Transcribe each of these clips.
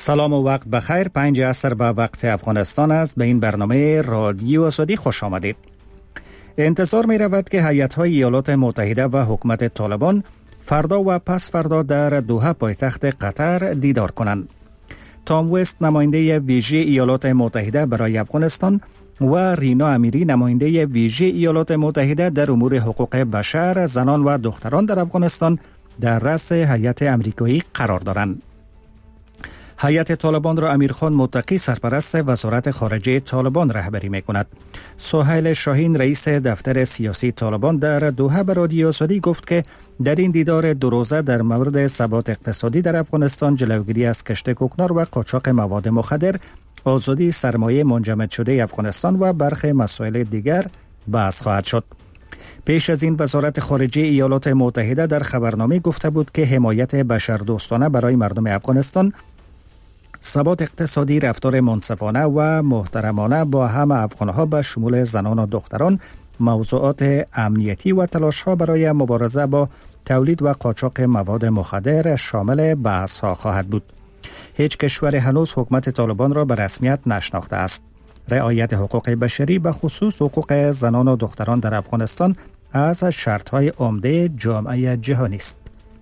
سلام و وقت بخیر. 5 عصر به وقت افغانستان است. به این برنامه رادیو آزادی خوش آمدید. انتظار می رود که هیئت‌های ایالات متحده و حکومت طالبان فردا و پس فردا در دوحه پایتخت قطر دیدار کنند. تام وست نماینده ویژه ایالات متحده برای افغانستان و رینا امیری نماینده ویژه ایالات متحده در امور حقوق بشر، زنان و دختران در افغانستان در رأس هیئت آمریکایی قرار دارند. هیئت طالبان را امیرخان متقی سرپرست وزارت خارجه طالبان رهبری می‌کند. سهیل شاهین رئیس دفتر سیاسی طالبان در دوحه به رادیو آزادی گفت که در این دیدار دو روزه در مورد ثبات اقتصادی در افغانستان، جلوگیری از کشت کوکنار و قاچاق مواد مخدر، آزادی سرمایه منجمد شده افغانستان و برخی مسائل دیگر بحث خواهد شد. پیش از این وزارت خارجه ایالات متحده در خبرنامه گفته بود که حمایت بشردوستانه برای مردم افغانستان، ثبات اقتصادی، رفتار منصفانه و محترمانه با همه افغانها به شمول زنان و دختران، موضوعات امنیتی و تلاش‌ها برای مبارزه با تولید و قاچاق مواد مخدر شامل بحث‌ها خواهد بود. هیچ کشور هنوز حکومت طالبان را به رسمیت نشناخته است. رعایت حقوق بشری به خصوص حقوق زنان و دختران در افغانستان از شرط‌های عمده جامعه جهانی است.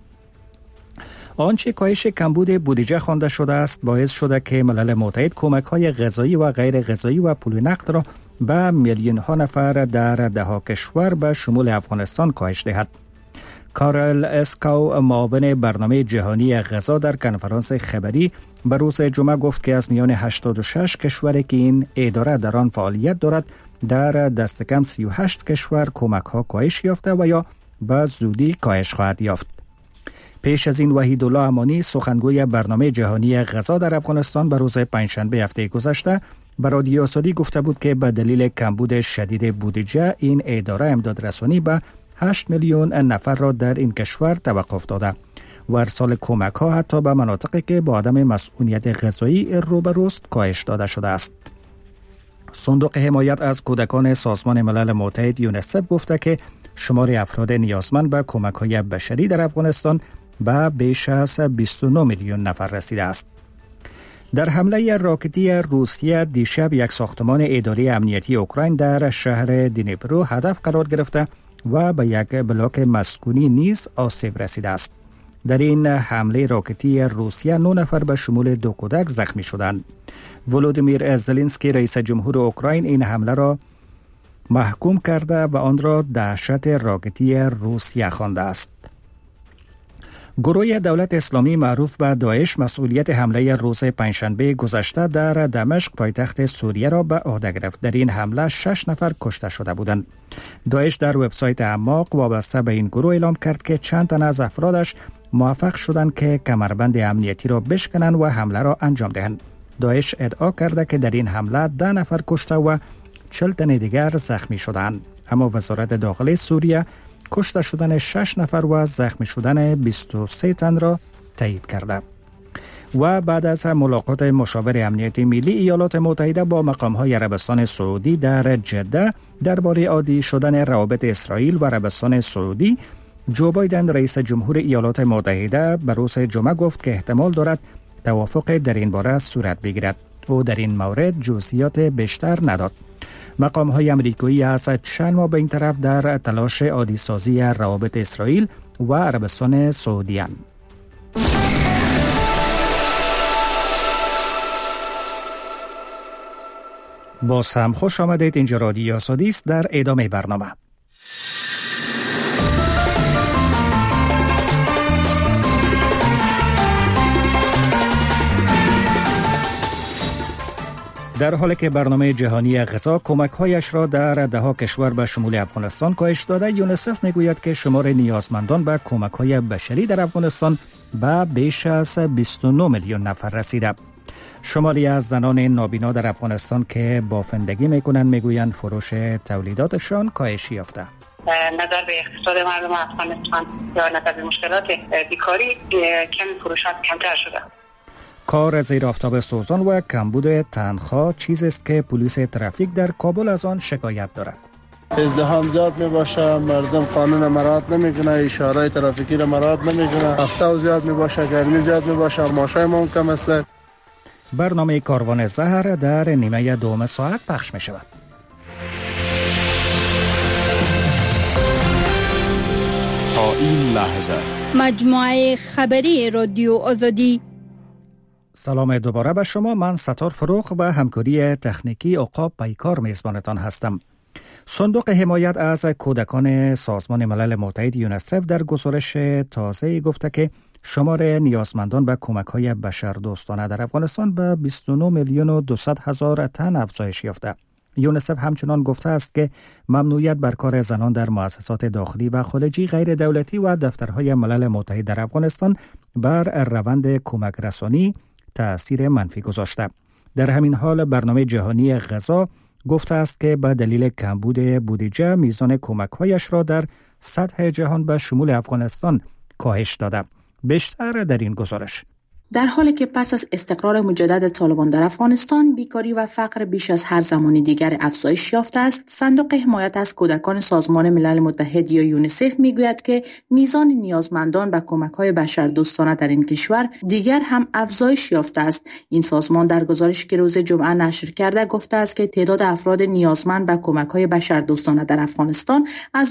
آنچه کاهش کمبود بودجه خوانده شده است باعث شده که ملل متحد کمک‌های غذایی و غیر غذایی و پول نقد را به میلیون‌ها نفر در 10 کشور به شمول افغانستان کاهش دهد. کارل اسکاو، معاون برنامه جهانی غذا، در کنفرانس خبری به روز جمعه گفت که از میان 86 کشوری که این اداره در آن فعالیت دارد، در دست کم 38 کشور کمک‌ها کاهش یافته و یا به زودی کاهش خواهد یافت. پیش از این وحیدالله امانی، سخنگوی برنامه جهانی غذا در افغانستان، به روز پنجشنبه هفته گذشته به رادیو آزادی گفته بود که به دلیل کمبود شدید بودجه این اداره امداد رسانی به 8 میلیون نفر را در این کشور توقف داده و ارسال کمک ها حتی به مناطقی که با عدم مسئولیت غذایی روبروست کاهش داده شده است. صندوق حمایت از کودکان سازمان ملل متحد یونیسف گفته که شمار افراد نیازمند به کمک های بشری در افغانستان به بیش از 29 میلیون نفر رسیده است. در حمله راکتی روسیه دیشب یک ساختمان اداره امنیتی اوکراین در شهر دنیپرو هدف قرار گرفته و به یک بلاک مسکونی نیز آسیب رسیده است. در این حمله راکتی روسیه 9 نفر به شمول 2 کودک زخمی شدند. ولودیمیر زلنسکی رئیس جمهور اوکراین این حمله را محکوم کرده و آن را دهشت راکتی روسیه خوانده است. گروه دولت اسلامی معروف به داعش مسئولیت حمله روز پنجشنبه گذشته در دمشق پایتخت سوریه را به عهده گرفت. در این حمله 6 نفر کشته شده بودند. داعش در وبسایت اعماق وابسته به این گروه اعلام کرد که چند تن از افرادش موفق شدند که کمربند امنیتی را بشکنند و حمله را انجام دهند. داعش ادعا کرده که در این حمله 10 نفر کشته و 40 تن دیگر زخمی شدند. اما وزارت داخلی سوریه کشته شدن 6 نفر و زخمی شدن 23 تن را تایید کرده. و بعد از ملاقات مشاور امنیت ملی ایالات متحده با مقام‌های عربستان سعودی در جده درباره عادی شدن روابط اسرائیل و عربستان سعودی، جو بایدن رئیس جمهور ایالات متحده به روز جمعه گفت که احتمال دارد توافق در این باره صورت بگیرد. او در این مورد جزئیات بیشتر نداد. مقام‌های امریکایی از چند ماه به این طرف در تلاش عادی سازی روابط اسرائیل و عربستان سعودی اند. باز هم خوش آمدید. اینجا رادیو آزادی است. در ادامه برنامه در حالی که برنامه جهانی غذا کمک‌هایش را در 10 کشور به شمول افغانستان کاهش داده، یونیسف میگوید که شمار نیازمندان به کمک‌های بشری در افغانستان به بیش از 29 میلیون نفر رسیده. شماری از زنان نابینا در افغانستان که بافندگی میکنند میگویند فروش تولیداتشان کاهش یافته. نظر به اقتصاد مردم افغانستان یا نظر به مشکلات بیکاری کمی فروشات کمتر شده. کار زیر آفتاب سوزان و کمبود تنخواه چیزی است که پلیس ترافیک در کابل از آن شکایت دارد. ازدحام زیاد میباشه، مردم قانون مراعات نمیکنه، اشاره ترافیکی را مراعات نمیکنه، هفته زیاد میباشه، گرمی زیاد میباشه، معاشای ما کم است. برنامه کاروان زهر در نیمه دوم ساعت پخش می شود. تا این لحظه مجموعه خبری رادیو آزادی. سلام دوباره به شما. من ستار فروغ و همکاری تکنیکی عقاب پیکار میزبانتان هستم. صندوق حمایت از کودکان سازمان ملل متحد یونیسف در گزارش تازه گفته که شمار نیازمندان به کمک‌های بشردوستانه در افغانستان به 29 میلیون و 200 هزار تن افزایش یافته. یونیسف همچنان گفته است که ممنوعیت بر کار زنان در مؤسسات داخلی و خارجی غیر دولتی و دفترهای ملل متحد در افغانستان بر روند کمک رسانی تأثیر منفی گذاشته. در همین حال برنامه جهانی غذا گفته است که به دلیل کمبود بودجه میزان کمک‌هایش را در سطح جهان به شمول افغانستان کاهش داده. بیشتر در این گزارش. در حالی که پس از استقرار مجدد طالبان در افغانستان بیکاری و فقر بیش از هر زمان دیگر افزایش یافته است، صندوق حمایت از کودکان سازمان ملل متحد یا یونیسف میگوید که میزان نیازمندان به کمک‌های بشردوستانه در این کشور دیگر هم افزایش یافته است. این سازمان در گزارشی که روز جمعه نشر کرده گفته است که تعداد افراد نیازمند به کمک‌های بشردوستانه در افغانستان از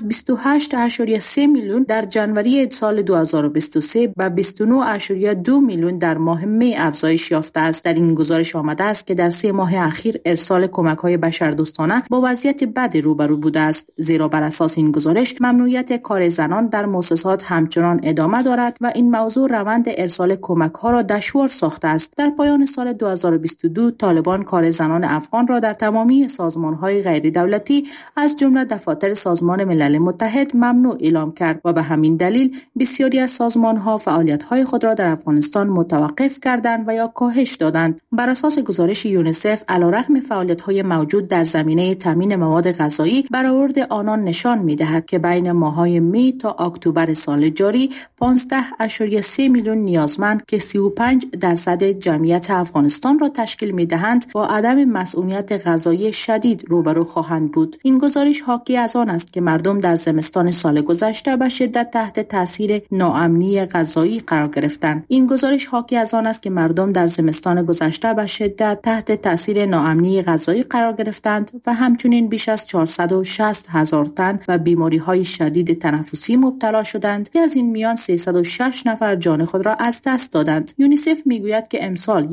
28.3 میلیون در جنوری سال 2023 به 29.2 میلیون در ماه می افزایش یافته است. در این گزارش آمده است که در 3 ماه اخیر ارسال کمک‌های بشردوستانه با وضعیت بدی روبرو بوده است، زیرا بر اساس این گزارش ممنوعیت کار زنان در مؤسسات همچنان ادامه دارد و این موضوع روند ارسال کمک‌ها را دشوار ساخته است. در پایان سال 2022 طالبان کار زنان افغان را در تمامی سازمان‌های غیر دولتی از جمله دفاتر سازمان ملل متحد ممنوع اعلام کرد و به همین دلیل بسیاری از سازمان‌ها فعالیت‌های خود را در افغانستان متوقف کردند و یا کاهش دادند. بر اساس گزارش یونیسف علیرغم فعالیت‌های موجود در زمینه تامین مواد غذایی، برآورد آنان نشان می‌دهد که بین ماه‌های می تا اکتبر سال جاری 15.3 میلیون نیازمند که 35% جمعیت افغانستان را تشکیل می‌دهند با عدم مسئولیت غذایی شدید روبرو خواهند بود. این گزارش حاکی از آن است که مردم در زمستان سال گذشته به شدت تحت تاثیر ناامنی غذایی قرار گرفتند. این گزارش حاکی از آن است که مردم در زمستان گذشته به شدت تحت تاثیر ناامنی غذایی قرار گرفتند و همچنین بیش از 460 هزار تن و بیماری‌های شدید تنفسی مبتلا شدند که از این میان 306 نفر جان خود را از دست دادند. یونیسف میگوید که امسال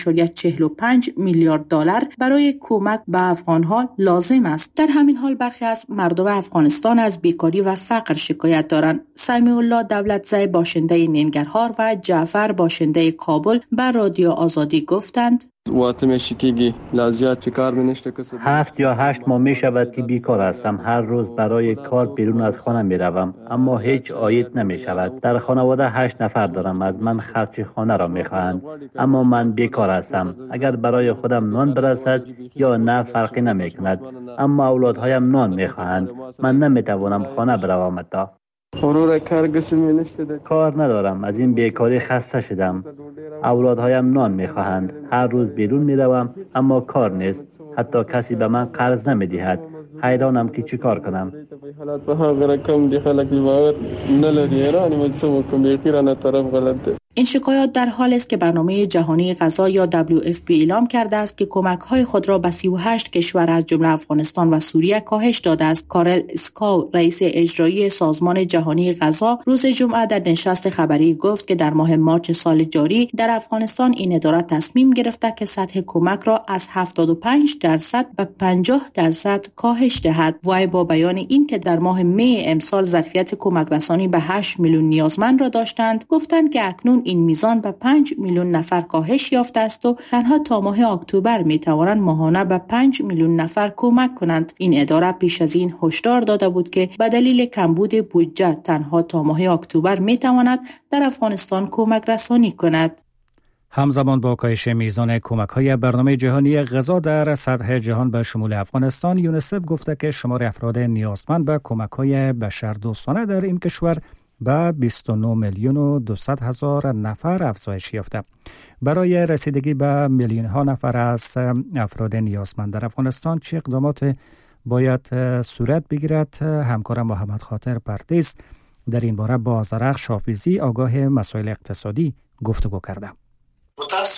1.45 میلیارد دلار برای کمک به افغان‌ها لازم است. در همین حال برخی از مردم افغانستان از بیکاری و فقر شکایت دارند. سمیع الله دولتزی باشنده ننگرهار و جعفر باشنده کابل بر رادیو آزادی گفتند 7 یا 8 ماه می شود که بیکار هستم. هر روز برای کار بیرون از خانه می روم اما هیچ عاید نمی شود. در خانواده 8 نفر دارم. از من خرج خانه را می خواهند اما من بیکار هستم. اگر برای خودم نان برسد یا نه فرقی نمی کند اما اولادهایم نان می خواهند. من نمی توانم خانه بروم. تا کار ندارم. از این بیکاری خسته شدم. اولادهایم نان میخواهند. هر روز بیرون میروم اما کار نیست. حتی کسی به من قرض نمیدهد. حیرانم که چی کار کنم. این شکایات در حال است که برنامه جهانی غذا یا WFP اعلام کرده است که کمک‌های خود را به 38 کشور از جمله افغانستان و سوریه کاهش داده است. کارل اسکاو رئیس اجرایی سازمان جهانی غذا روز جمعه در نشست خبری گفت که در ماه مارس سال جاری در افغانستان این اداره تصمیم گرفته که سطح کمک را از 75% به 50% کاهش دهد. وی با بیان این که در ماه می امسال ظرفیت کمک رسانی به 8 میلیون نیازمند را داشتند گفتند که اکنون این میزان به 5 میلیون نفر کاهش یافته است و تنها تا ماه اکتبر می توانند ماهانه به 5 میلیون نفر کمک کنند. این اداره پیش از این هشدار داده بود که به دلیل کمبود بودجه تنها تا ماه اکتبر می تواند در افغانستان کمک رسانی کند. همزمان با کاهش میزان کمک‌های برنامه جهانی غذا در سطح جهان به شمول افغانستان، یونیسف گفته که شمار افراد نیازمند به کمک‌های بشردوستانه در این کشور به 29 میلیون و 200 هزار نفر افزایش یافته. برای رسیدگی به میلیون ها نفر از افراد نیازمند در افغانستان چه اقدامات باید صورت بگیرد؟ همکارم محمد خاطر پردیس در این باره با زرخ شافیزی آگاه مسائل اقتصادی گفتگو کرده. متاسفانه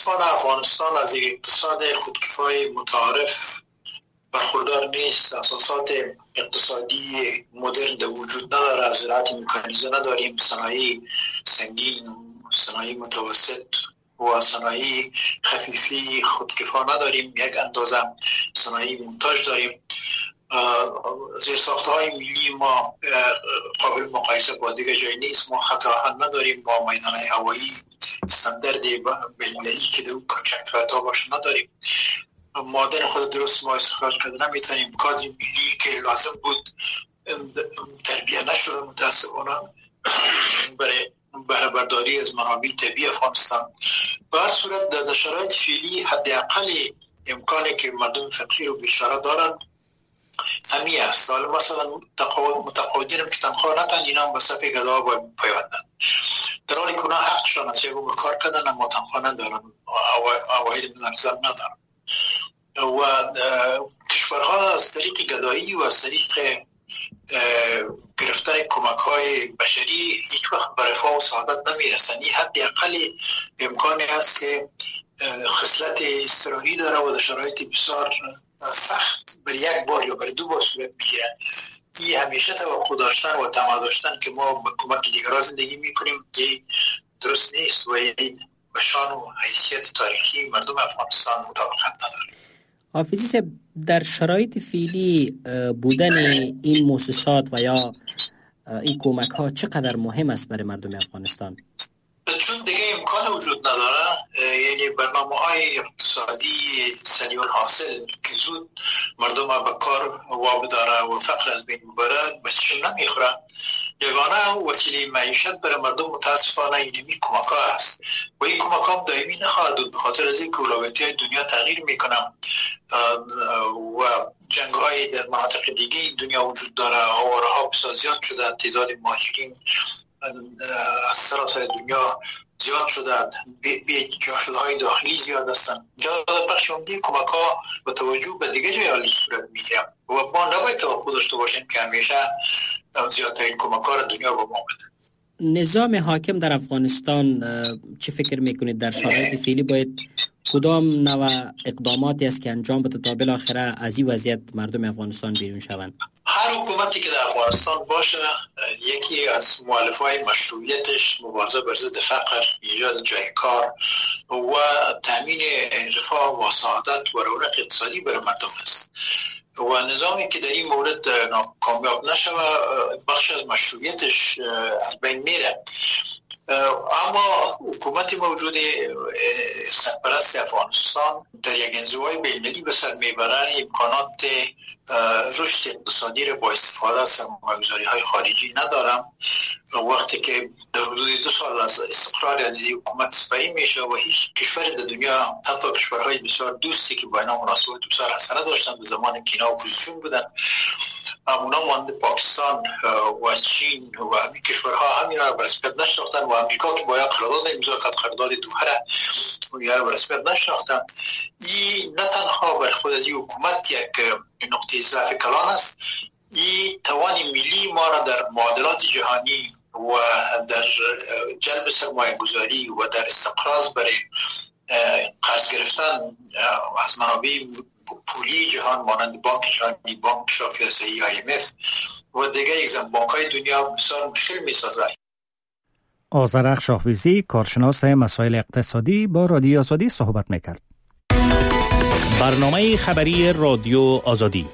متاسفانه افغانستان از یک اقتصاد خودکفای متعارف برخوردار نیست. اساسات اقتصادی مدرن در وجود نداره. زراعت مکانیزه نداریم، صنایع سنگین، صنایع متوسط و صنایع خفیفی خودکفا نداریم. یک اندازه صنایع مونتاژ داریم. زیرساخت‌های ملی ما قابل مقایسه با دیگر جای نیست. ما خط آهن نداریم. ما میدان‌های هوایی استاندارد بین‌المللی که در کوچک فلتا باشه نداریم. معادن خود درست ما استخراج کرده نمیتونیم. کادر ملی که لازم بود تربیه نشده متاسفانه برای بهره برداری از منابع طبیعی افغانستان. به هر صورت در شرایط فعلی حداقل امکانی که مردم فقیر و بیچاره دارن همی است. حالا مثلا متقاعدین که تنخواه ندن، اینا هم به صف گدا باید پیوندن، در حالی که اونا حقشان است. یکو به کار کردن اما تنخواه ندارن، عواید منظم ندارن. و کشورها از طریق گدایی و از طریق گرفتن کمک های بشری هیچ وقت به رفاه و سعادت نمیرسن. این حداقل امکانی است که خصلت اضطراری داره و در شرایط بسیار سخت بر یک بار یا بر دو بار صورت میگیرن. این همیشه توقع داشتن و طمع داشتن که ما به کمک دیگران زندگی میکنیم که درست نیست و این به شان و حیثیت تاریخی مردم افغانستان مطابقت نداره. حافظی صاحب، در شرایط فعلی بودن این مؤسسات و یا این کمک ها چقدر مهم است برای مردم افغانستان؟ چون دیگه امکان وجود نداره، یعنی برنامه های اقتصادی سریع حاصل که زود مردم به کار وابداره و فقر از بین ببره بچشم نمیخوره. یگانه وسیله معیشت برای مردم متاسفانه اینمی کمک ها است و این کمک ها دائمی نخواهد بود، به خاطر از اینکه اولویتی های دنیا تغییر میکنن و جنگ های در مناطق دیگه دنیا وجود داره. آواره ها بسیار زیاد شده، تعداد مهاجرین از سراسر دنیا زیاد شدن، جاشده های داخلی زیاد هستن. جا بخش عمده کمک ها با توجه به دیگه جای حالی صورت میگیرن و ما نباید توقع داشته باشیم که همیشه زیادترین کمک ها را دنیا با ما بده. نظام حاکم در افغانستان چه فکر میکنید در شرایط فعلی باید کدام نوع اقداماتی است که انجام بده تا بالاخره از این وضعیت مردم افغانستان بیرون شوند؟ هر حکومتی که در افغانستان باشه، یکی از مؤلفه‌های مشروعیتش مبارزه بر ضد فقر، ایجاد جای کار و تامین رفاه و سعادت و رونق اقتصادی برای مردم است. و نظامی که در این مورد کامیاب نشه بخش از مشروعیتش از بین میره. اما حکومت موجود سرپرست افغانستان در یک انزوای بین‌المللی به سر میبره، امکانات رشد اقتصادی را با استفاده از سرمایه‌گذاری‌های خارجی ندارم. وقتی که در حدود 2 سال از استقرار از حکومت سپری میشه و هیچ کشور در دنیا، حتی کشورهای بسیار دوستی که با اینا مناسبات بسیار حسنه داشتن به زمان که اینا اپوزیسیون بودن، اونا مانده پاکستان و چین و همین کشورها همین را به رسمیت نشناختن و امریکا که باید قرارداد امضا کرد، قرارداد دوحه را به رسمیت نشناختن. این نه تنها بر خود از این حکومت یک نقطه ضعف کلان است، این توان ملی ما را در معادلات جهانی و در جلب سرمایه گذاری و در استقراض برای قرض گرفتن از منابع پولی جهان مانند بانک جهانی، بانک شافی آسیایی IMF و دیگر اگزم بانک های دنیا بسیار مشکل می سازد. آذرخش حافظی، کارشناس مسائل اقتصادی، با رادیو آزادی صحبت میکرد. برنامه خبری رادیو آزادی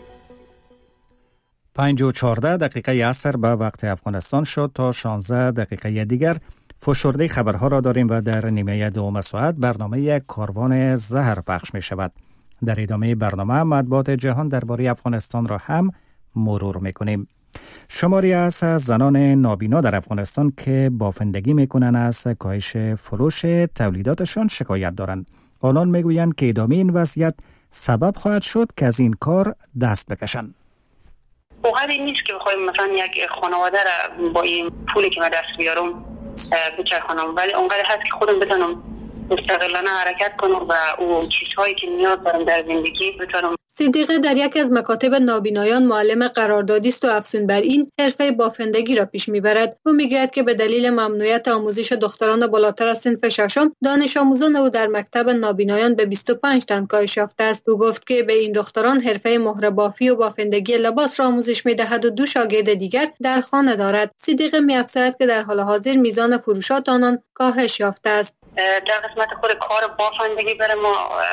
5:14 عصر به وقت افغانستان شد. تا 16 دقیقه دیگر فشرده خبرها را داریم و در نیمه دوم ساعت برنامه کاروان زهر پخش می شود. در ادامه برنامه مطبوعات جهان درباره افغانستان را هم مرور می کنیم. شماری از زنان نابینا در افغانستان که بافندگی می کنند از کاهش فروش تولیداتشان شکایت دارند. آنان می گویند که ادامه این وضعیت سبب خواهد شد که از این کار دست بکشند. واقعا این نیست که بخوایم مثلا یک خانواده را با این پولی که من دست بیارم بچرخانم، ولی اونقدر هست که خودم بتونم مستقلانه حرکت کنم و اون چیزهایی که نیاز دارم در زندگی بتونم صدیقه در یکی از مکاتب نابینایان معلم قراردادی است و افزون بر این حرفه بافندگی را پیش میبرد. او میگوید که به دلیل ممنوعیت آموزش دختران بالاتر از صنف ششم، دانش آموزان او در مکتب نابینایان به 25 تن کاهش یافته است. او گفت که به این دختران حرفه مهره بافی و بافندگی لباس را آموزش میدهد و 2 شاگرد دیگر در خانه دارد. صدیقه می‌افزاید که در حال حاضر میزان فروشات آنان کاهش یافته است. در قسمت خود کار بافندگی برای ما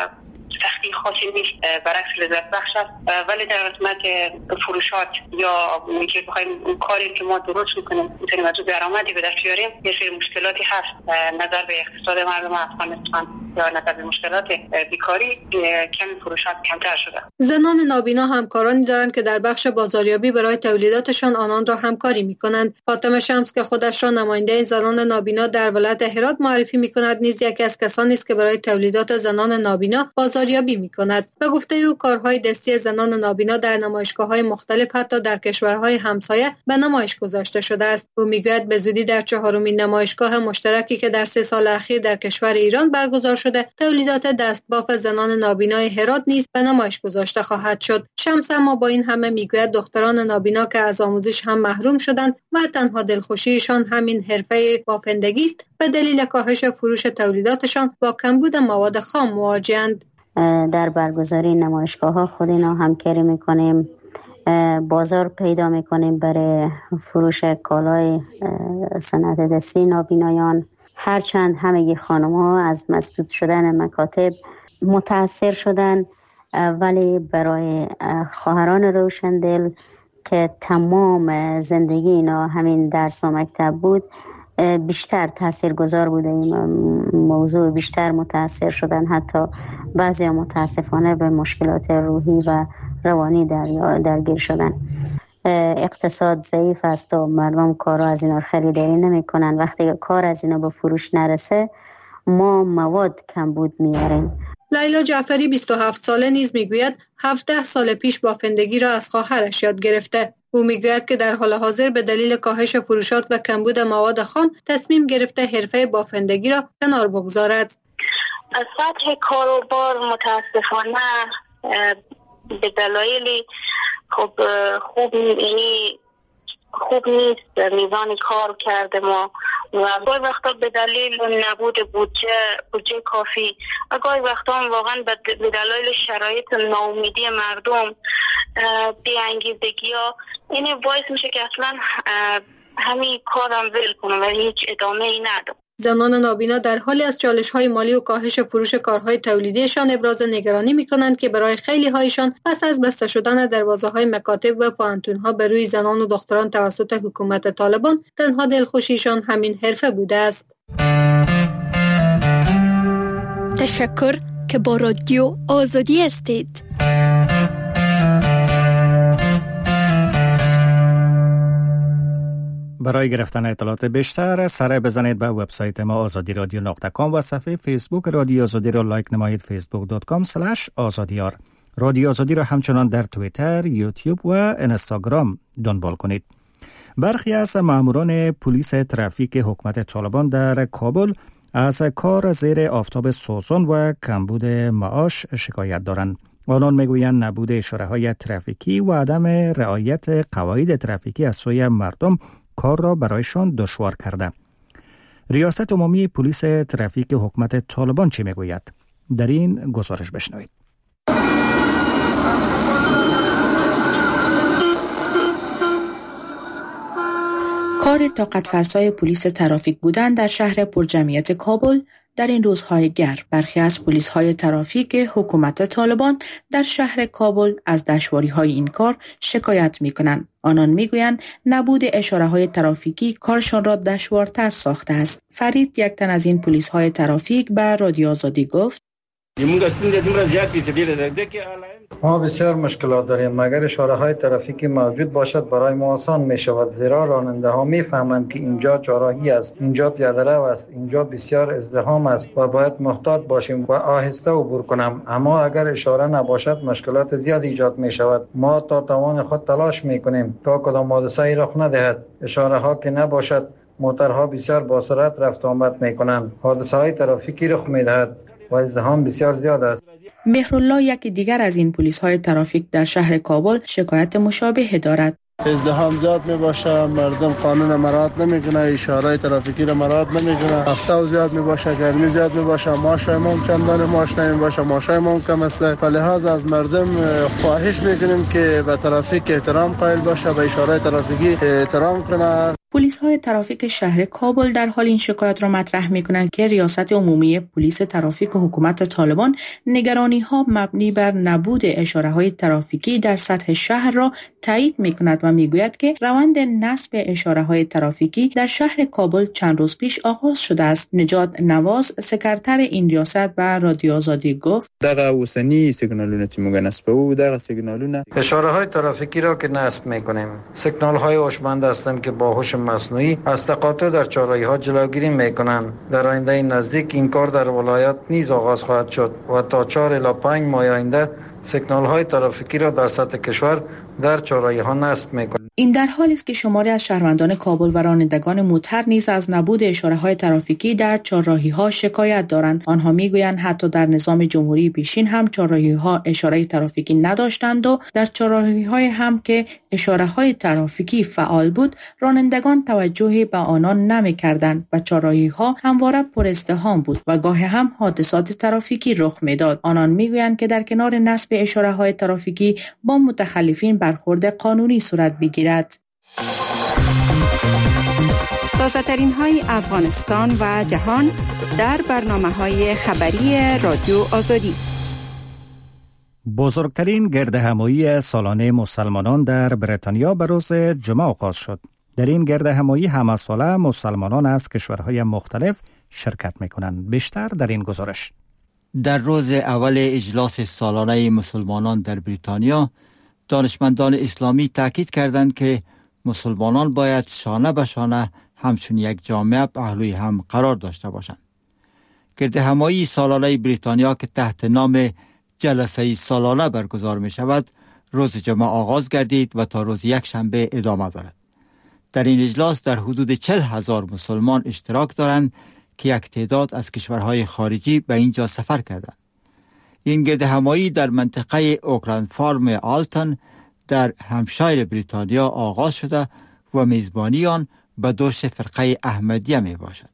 سختی خاصی نیست، برعکس لذت بخش است، ولی در قسمت فروشات یا اینکه بخوایم اون کاری که ما درست میکنیم میتونیم از درآمدی به دست بیاریم، یه سری مشکلاتی هست نظر به اقتصاد مردم افغانستان یا نظر به مشکلات بیکاری، کم فروشات کمتر شده. زنان نابینا همکارانی دارند که در بخش بازاریابی برای تولیداتشان آنان را همکاری میکنند. فاطمه شمس که خودش را نماینده زنان نابینا در ولایت هرات معرفی میکند، نیز یکی از کسانی است که برای تولیدات زنان نابینا بازاریابی میکند. به گفته او کارهای دستی زنان نابینا در نمایشگاه‌های مختلف حتی در کشورهای همسایه به نمایش گذاشته شده است. او میگوید به زودی در 4مین نمایشگاه مشترکی که در 3 سال اخیر در کشور ایران برگزار شده، تولیدات دستباف زنان نابینای هرات نیز به نمایش گذاشته خواهد شد. شمس اما با این همه میگوید دختران نابینا که از آموزش هم محروم شدند و تنها دلخوشیشان همین حرفه بافندگی است، به دلیل کاهش فروش تولیداتشان با کمبود مواد خام مواجه‌اند. در برگزاری نمایشگاه‌ها خود اینا همکاری میکنیم، بازار پیدا میکنیم برای فروش کالای صنعت دستی نابینایان. هرچند همه خانم‌ها از مسدود شدن مکاتب متاثر شدن، ولی برای خواهران روشندل که تمام زندگی اینا همین درس و مکتب بود، بیشتر تاثیرگذار بوده این موضوع، بیشتر متاثر شدن. حتی بعضی متاسفانه به مشکلات روحی و روانی درگیر شدن. اقتصاد ضعیف است و مردم کارا از اینا خریداری نمی کنن. وقتی کار از اینا به فروش نرسه، ما مواد کمبود میاریم. لیلا جعفری 27 ساله نیز میگوید 17 سال پیش بافندگی را از خواهرش یاد گرفته. او میگوید که در حال حاضر به دلیل کاهش فروشات و کمبود مواد خام تصمیم گرفته حرفه بافندگی را کنار بگذارد. از سطح کاروبار متاسفانه به دلایلی خوب نیست میزان کار کرده ما و گاهی وقتا به دلیل نبود بودجه کافی و گاهی وقتا واقعا به دلیل شرایط ناامیدی مردم، بی‌انگیزگی ها، این باعث میشه که اصلا همین کارم ول کنم و هیچ ادامه ای ندم. زنان نابینا در حالی از چالش‌های مالی و کاهش فروش کارهای تولیدیشان ابراز نگرانی می‌کنند که برای خیلی‌هایشان پس از بسته شدن دروازه‌های مکاتب و پوهنتون‌ها به روی زنان و دختران توسط حکومت طالبان، تنها دلخوشیشان همین حرفه بوده است. تشکر که با رادیو آزادی هستید. برای گرفتن اطلاعات بیشتر سر بزنید به وبسایت ما azadiradyo.com و صفحه فیسبوک رادیو آزادی را لایک نمایید facebook.com/azadiyar. رادیو آزادی را همچنان در توییتر، یوتیوب و اینستاگرام دنبال کنید. برخی از ماموران پلیس ترافیک حکومت طالبان در کابل از کار زیر آفتاب سوزان و کمبود معاش شکایت دارند. آنان میگویند نبود اشاره‌های ترافیکی و عدم رعایت قواعد ترافیکی از سوی مردم کار را برایشان دشوار کرده. ریاست عمومی پلیس ترافیک حکومت طالبان چی میگوید؟ در این گزارش بشنوید. کار طاقت فرسای پلیس ترافیک بودن در شهر پرجمعیت کابل در این روزهای گرم. برخی از پلیس‌های ترافیک حکومت طالبان در شهر کابل از دشواری‌های این کار شکایت می‌کنند. آنان می‌گویند نبود اشاره‌های ترافیکی کارشان را دشوارتر ساخته است. فرید، یک تن از این پلیس‌های ترافیک، به رادیو آزادی گفت: ما بسیار مشکلات داریم. مگر اشاره‌های ترافیکی موجود باشد برای ما آسان می شود، زیرا راننده‌ها می‌فهمند که اینجا چهارراهی است، اینجا پیاده‌رو است، اینجا بسیار ازدحام است و باید محتاط باشیم و آهسته عبور کنم. اما اگر اشاره نباشد مشکلات زیاد ایجاد می شود. ما تا توان خود تلاش می‌کنیم تا کدام حادثه‌ای رخ ندهد. اشاره‌ها که نباشد موتورها بسیار با سرعت رفت آمد می‌کنند. حادثه‌های ترافیکی رخ می‌دهد و ازدحام بسیار زیاد است. مهرالله یکی دیگر از این پلیس های ترافیک در شهر کابل شکایت مشابه دارد. ازدحام زیاد می باشه، مردم قانون مراعات نمیکنه، اشاره ترافیکی را مراعات نمیکنه، هفته زیاد می باشه، گرمی زیاد می باشه، معاش ما چندان معاش نمی باشه، معاش ما کم است. فلحاظ از مردم خواهش میکنیم که به ترافیک احترام قائل باشه، به اشاره ترافیکی احترام کنه. پلیس های ترافیک شهر کابل در حال این شکایت را مطرح می کنند که ریاست عمومی پلیس ترافیک و حکومت طالبان نگرانی ها مبنی بر نبود اشاره های ترافیکی در سطح شهر را تایید می کند و می گوید که روند نصب اشاره های ترافیکی در شهر کابل چند روز پیش آغاز شده است. نجات نواز سکرتر این ریاست به رادیو آزادی گفت: دغه اوسنی سیگنالونه چې موږ نصبو دغه سیگنالونه اشاره های ترافیکی را که نصب می کنیم سیگنال های هوشمند هستند که با هوش مصنوعی از تقاطع در چهارراهی ها جلوگیری میکنند. در آینده نزدیک این کار در ولایت نیز آغاز خواهد شد و تا 4 الی 5 ماه آینده سیگنال های ترافیکی را در سطح کشور در چهارراهی ها نصب میکنند. این در حالی است که شماری از شهروندان کابل و رانندگان موتر نیز از نبود اشاره های ترافیکی در چهارراهی ها شکایت دارند. آنها میگویند حتی در نظام جمهوری پیشین هم چهارراهی ها اشاره ترافیکی نداشتند و در چهارراهی های هم که اشاره های ترافیکی فعال بود رانندگان توجهی به آنان نمیکردند و چهارراهی ها همواره پر ازدحام بود و گاهی هم حادثات ترافیکی رخ میداد. آنان میگویند که در کنار نصب اشاره های ترافیکی با متخلفین برخورد قانونی صورت بگیرد. تازه ترین های افغانستان و جهان در برنامه های خبری رادیو آزادی. بزرگترین گردهمایی سالانه مسلمانان در بریتانیا به روز جمعه آغاز شد. در این گردهمایی همه ساله مسلمانان از کشورهای مختلف شرکت می‌کنند. بیشتر در این گزارش. در روز اول اجلاس سالانه مسلمانان در بریتانیا دانشمندان اسلامی تاکید کردند که مسلمانان باید شانه به شانه همچون یک جامعه پهلوی هم قرار داشته باشند. گردهمایی سالانه بریتانیا که تحت نام جلسه سالانه برگزار می شود روز جمعه آغاز گردید و تا روز یکشنبه ادامه دارد. در این اجلاس در حدود 40,000 مسلمان اشتراک دارند که یک تعداد از کشورهای خارجی به اینجا سفر کردند. این گردهمایی در منطقه اوکلند فارم آلتن در همشایر بریتانیا آغاز شده و میزبانی آن به دوش فرقه احمدیه می باشد.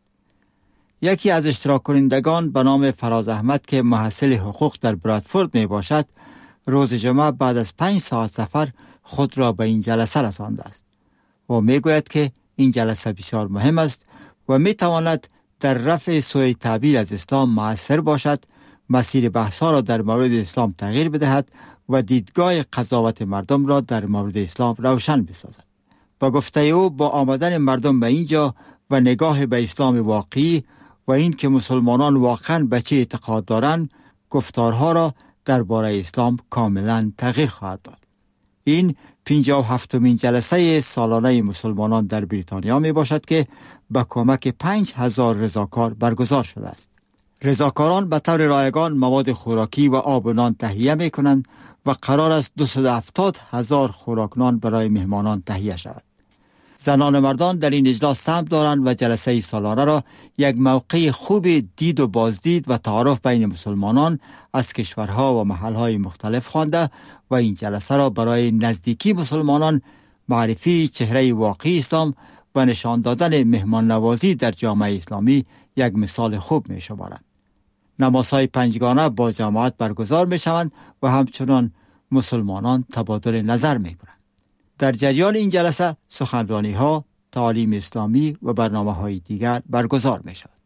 یکی از اشتراک کنندگان به نام فراز احمد که محصل حقوق در برادفورد می باشد روز جمعه بعد از 5 ساعت سفر خود را به این جلسه رسانده است و می گوید که این جلسه بسیار مهم است و می تواند در رفع سوء تعبیر از اسلام مؤثر باشد، مسیر بحث‌ها را در مورد اسلام تغییر بدهد و دیدگاه قضاوت مردم را در مورد اسلام روشن بسازد. با گفته او با آمدن مردم به اینجا و نگاه به اسلام واقعی و این که مسلمانان واقعاً به چه اعتقاد دارند گفتارها را درباره اسلام کاملاً تغییر خواهد داد. این 57مین جلسه سالانه مسلمانان در بریتانیا می باشد که با کمک 5,000 رضاکار برگزار شده است. رضاکاران به طور رایگان مواد خوراکی و آب و نان تهیه می کنند و قرار است 270,000 خوراکنان برای مهمانان تهیه شود. زنان و مردان در این اجلاس سهم دارند و جلسه سالانه را یک موقع خوب دید و بازدید و تعارف بین مسلمانان از کشورها و محلهای مختلف خوانده و این جلسه را برای نزدیکی مسلمانان، معرفی چهره واقعی اسلام و نشان دادن مهمان نوازی در جامعه اسلامی یک مثال خوب می شمارند. نمازهای پنجگانه با جماعت برگزار می شوند و همچنان مسلمانان تبادل نظر می کنند. در جریان این جلسه سخنرانی ها، تعالیم اسلامی و برنامه های دیگر برگزار می شود.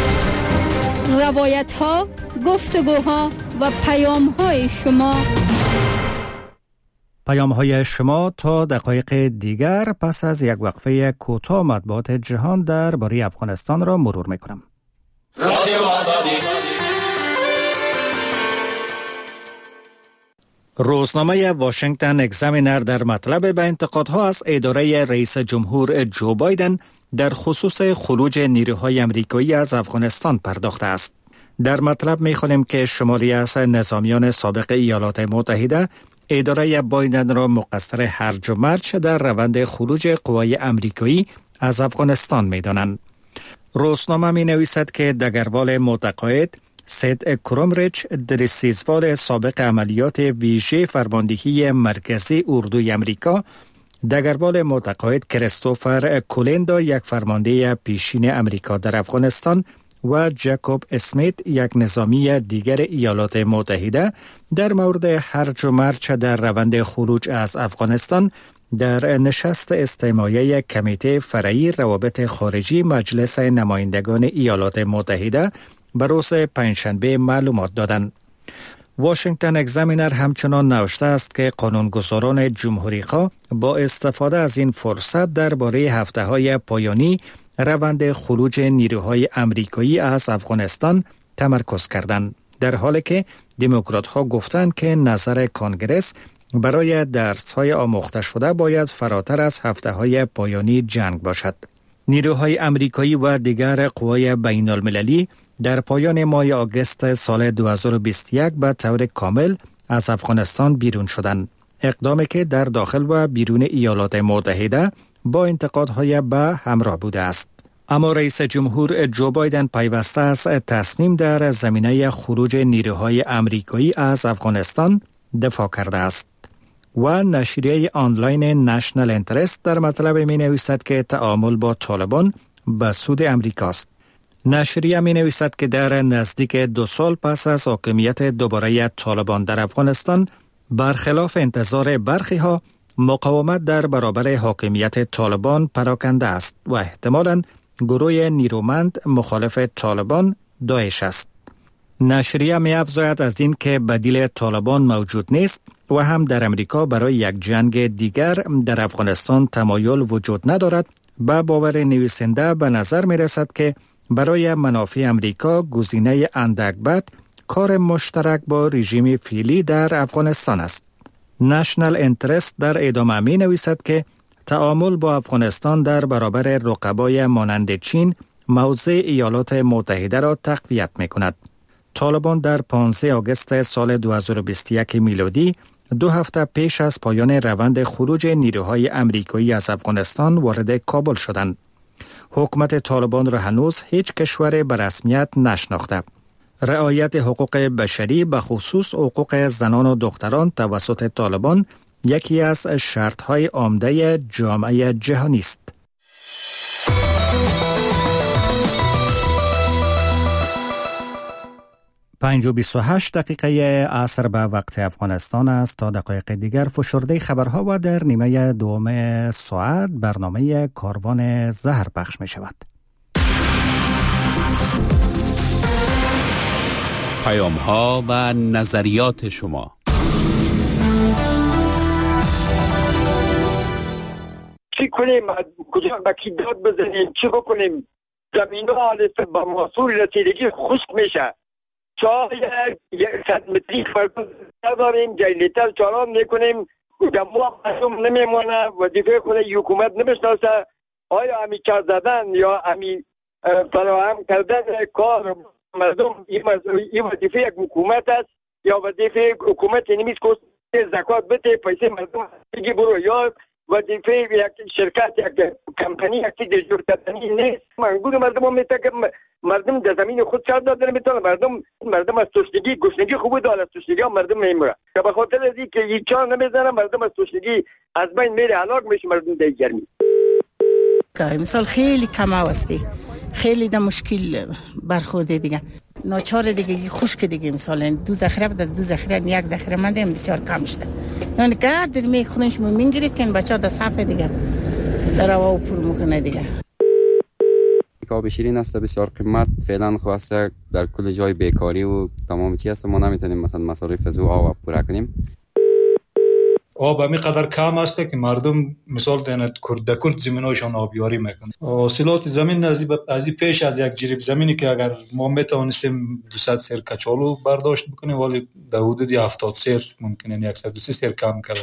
روایت ها، گفتگوها و پیام های شما. پیام های شما تا دقایق دیگر پس از یک وقفه کوتاه مطبوعات جهان درباره افغانستان را مرور می کنم. رادیو آزادی. روزنامه واشنگتن اگزامینر در مطلب به انتقادها از اداره رئیس جمهور جو بایدن در خصوص خروج نیروهای آمریکایی از افغانستان پرداخته است. در مطلب می‌خوانیم که شماری از نظامیان سابق ایالات متحده اداره بایدن را مقصر هرج و مرج در روند خروج قوای آمریکایی از افغانستان می‌دانند. روزنامه می‌نویسد که دگروال متقاعد سید کرومریچ دریسیزوال سابق عملیات ویژه فرماندهی مرکزی اردوی امریکا، دگروال متقاعد کریستوفر کولندو یک فرمانده پیشین امریکا در افغانستان و جاکوب اسمیت یک نظامی دیگر ایالات متحده در مورد هرج و مرج در روند خروج از افغانستان در نشست استماعی کمیته فرعی روابط خارجی مجلس نمایندگان ایالات متحده به روز پنجشنبه معلومات دادند. واشنگتن اگزامینر همچنان نوشته است که قانونگذاران جمهوری‌خواه با استفاده از این فرصت درباره هفته‌های پایانی روند خروج نیروهای آمریکایی از افغانستان تمرکز کردند، در حالی که دموکرات‌ها گفتند که نظر کنگرس برای درس‌های آموخته شده باید فراتر از هفته‌های پایانی جنگ باشد. نیروهای آمریکایی و دیگر قوای بین‌المللی در پایان ماه آگوست سال 2021 به طور کامل از افغانستان بیرون شدند. اقدامی که در داخل و بیرون ایالات متحده با انتقادهای به همراه بوده است. اما رئیس جمهور جو بایدن پیوسته از تصمیم در زمینه خروج نیروهای آمریکایی از افغانستان دفاع کرده است و نشریه آنلاین نشنل انترست در مطلب می نویسد که تعامل با طالبان به سود امریکاست. نشریه می نویسد که در نزدیک 2 سال پس از حاکمیت دوباره طالبان در افغانستان، برخلاف انتظار برخی ها، مقاومت در برابر حاکمیت طالبان پراکنده است و احتمالاً گروه نیرومند مخالف طالبان داعش است. نشریه می افزاید از این که بدیل طالبان موجود نیست و هم در امریکا برای یک جنگ دیگر در افغانستان تمایل وجود ندارد. به باور نویسنده به نظر می رسد که برای منافع امریکا گزینه اندک بد کار مشترک با رژیم فعلی در افغانستان است. نشنل انترست در ادامه می نویسد که تعامل با افغانستان در برابر رقبای مانند چین موضع ایالات متحده را تقویت می کند. طالبان در 15 آگوست سال 2021 میلادی 2 هفته پیش از پایان روند خروج نیروهای آمریکایی از افغانستان وارد کابل شدند. حکومت طالبان را هنوز هیچ کشور به رسمیت نشناخته. رعایت حقوق بشری به خصوص حقوق زنان و دختران توسط طالبان یکی از شرط‌های عمده جامعه جهانی است. 5:28 عصر به وقت افغانستان است. تا دقایق دیگر فشرده خبرها و در نیمه دوم ساعت برنامه کاروان زهر پخش می شود. پیام‌ها و نظریات شما. چی کنیم؟ کجا بکی داد بزنیم؟ چی بکنیم؟ زمین ها با محصول رسیدگی خشک میشه. شاید 100 متری فرق نداریم، جلیتر چالان میکنیم، دموع مردم نمیمونه، وظیفه خود حکومت نمیشناسه. آیا همی کار زدن یا همی فراهم کردن کار مردم این وظیفه یک حکومت است یا وظیفه حکومت نمیست که زکات بده پیسه مردم بگی برو، یا وظیفه یک شرکت یک کمپانی یک چیز جور کردنی نیست. منگور مردم هم میتونه که مردم در زمین خود کار دادن میتونه. مردم از تشنگی گشنگی خوب داره، از تشنگی هم مردم نمیره که به خاطر از این که یک چار نمیزنه مردم از تشنگی از بین میره، هلاک میشه مردم در گرمی. مثال خیلی کم هستی، خیلی در مشکل برخورده دیگه، ناچار دیگه، خشک دیگه. مثلا 2 ذخیره بعد از 2 ذخیره 1 ذخیره مانده بسیار کم شده. یعنی گرد می خونش میگیرید که بچا در صفه دیگه در هوا پر میکنه دیگه. آب شیرین است بسیار قیمت، فعلا خواسته در کل جای بیکاری و تمام چیز است، ما نمیتونیم مثلا مصارف از آب پورا کنیم. آب همی قدر کم است که مردم مثال دینه کرد زمیناشان آبیاری میکنه. حاصلات زمین از پیش از یک جریب زمینی که اگر ما میتوانستیم 200 سیر کچالو برداشت بکنیم، ولی در حدود 70 سیر ممکنه 130 سیر کم کرده.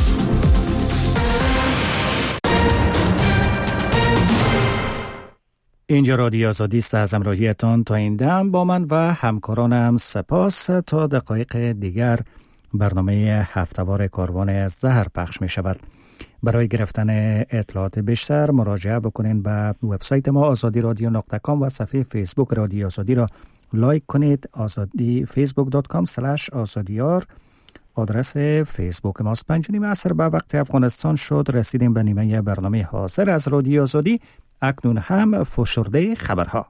اینجا رادیو آزادی است. از همراهیتان تا این دم با من و همکارانم سپاس. تا دقایق دیگر برنامه هفتهوار کاروان زهر پخش می شود. برای گرفتن اطلاعات بیشتر مراجعه بکنین به وبسایت ما azadiradyo.com و صفحه فیسبوک رادیو آزادی را لایک کنید. آزادی facebook.com/azadiyar آدرس فیسبوک ماست. 5:30 عصر به وقت افغانستان شد. رسیدیم به نیمه برنامه حاضر از رادیو آزادی. اکنون هم فشرده خبرها.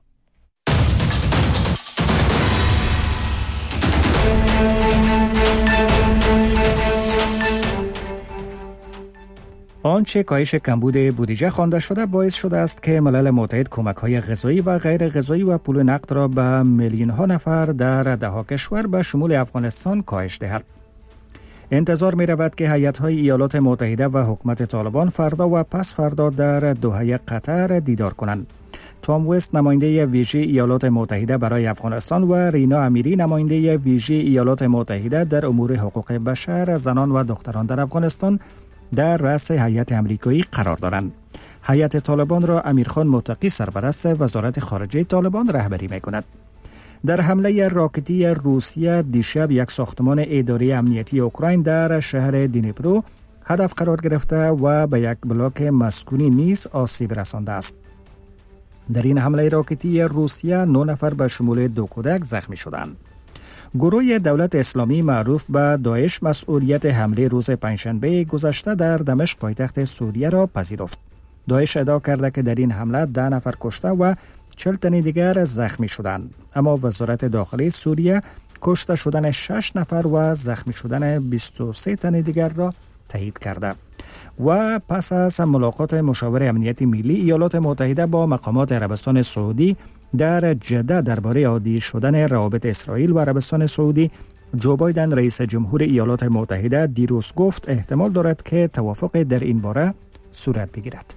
آنچه کاهش کمبود بودجه خوانده شده باعث شده است که ملل متحد کمک‌های غذایی و غیر غذایی و پول نقد را به میلیون‌ها نفر در 10 کشور به شمول افغانستان کاهش دهد. انتظار می رود که هیئت‌های ایالات متحده و حکومت طالبان فردا و پس فردا در دوحه قطر دیدار کنند. تام وست نماینده ویژه ایالات متحده برای افغانستان و رینا امیری نماینده ویژه ایالات متحده در امور حقوق بشر، زنان و دختران در افغانستان در رأس هیئت امریکایی قرار دارند. هیئت طالبان را امیرخان متقی سرپرست وزارت خارجه طالبان رهبری می‌کند. در حمله راکتی روسیه دیشب یک ساختمان اداره امنیتی اوکراین در شهر دینیپرو هدف قرار گرفته و به یک بلاک مسکونی نیز آسیب رسانده است. در این حمله راکتی روسیه 9 نفر به شمول 2 کودک زخمی شدند. گروه دولت اسلامی معروف به داعش مسئولیت حمله روز پنجشنبه گذشته در دمشق پایتخت سوریه را پذیرفت. داعش ادعا کرده که در این حمله 10 نفر کشته و 40 تن دیگر زخمی شدند، اما وزارت داخلی سوریه کشته شدن 6 نفر و زخمی شدن 23 تن دیگر را تایید کرده. و پس از ملاقات مشاور امنیت ملی ایالات متحده با مقامات عربستان سعودی در جده درباره عادی شدن روابط اسرائیل و عربستان سعودی، جو بایدن رئیس جمهور ایالات متحده دیروز گفت احتمال دارد که توافق در این باره صورت بگیرد.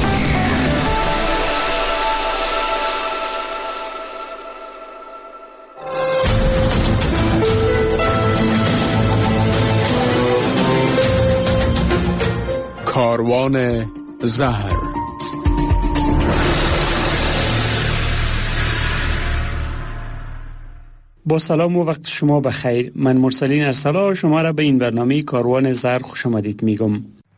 کاروان زهر. با سلام و وقت شما بخیر. من مرسلین ارسلا شما را به این برنامه کاروان زهر خوش آمدید میگم.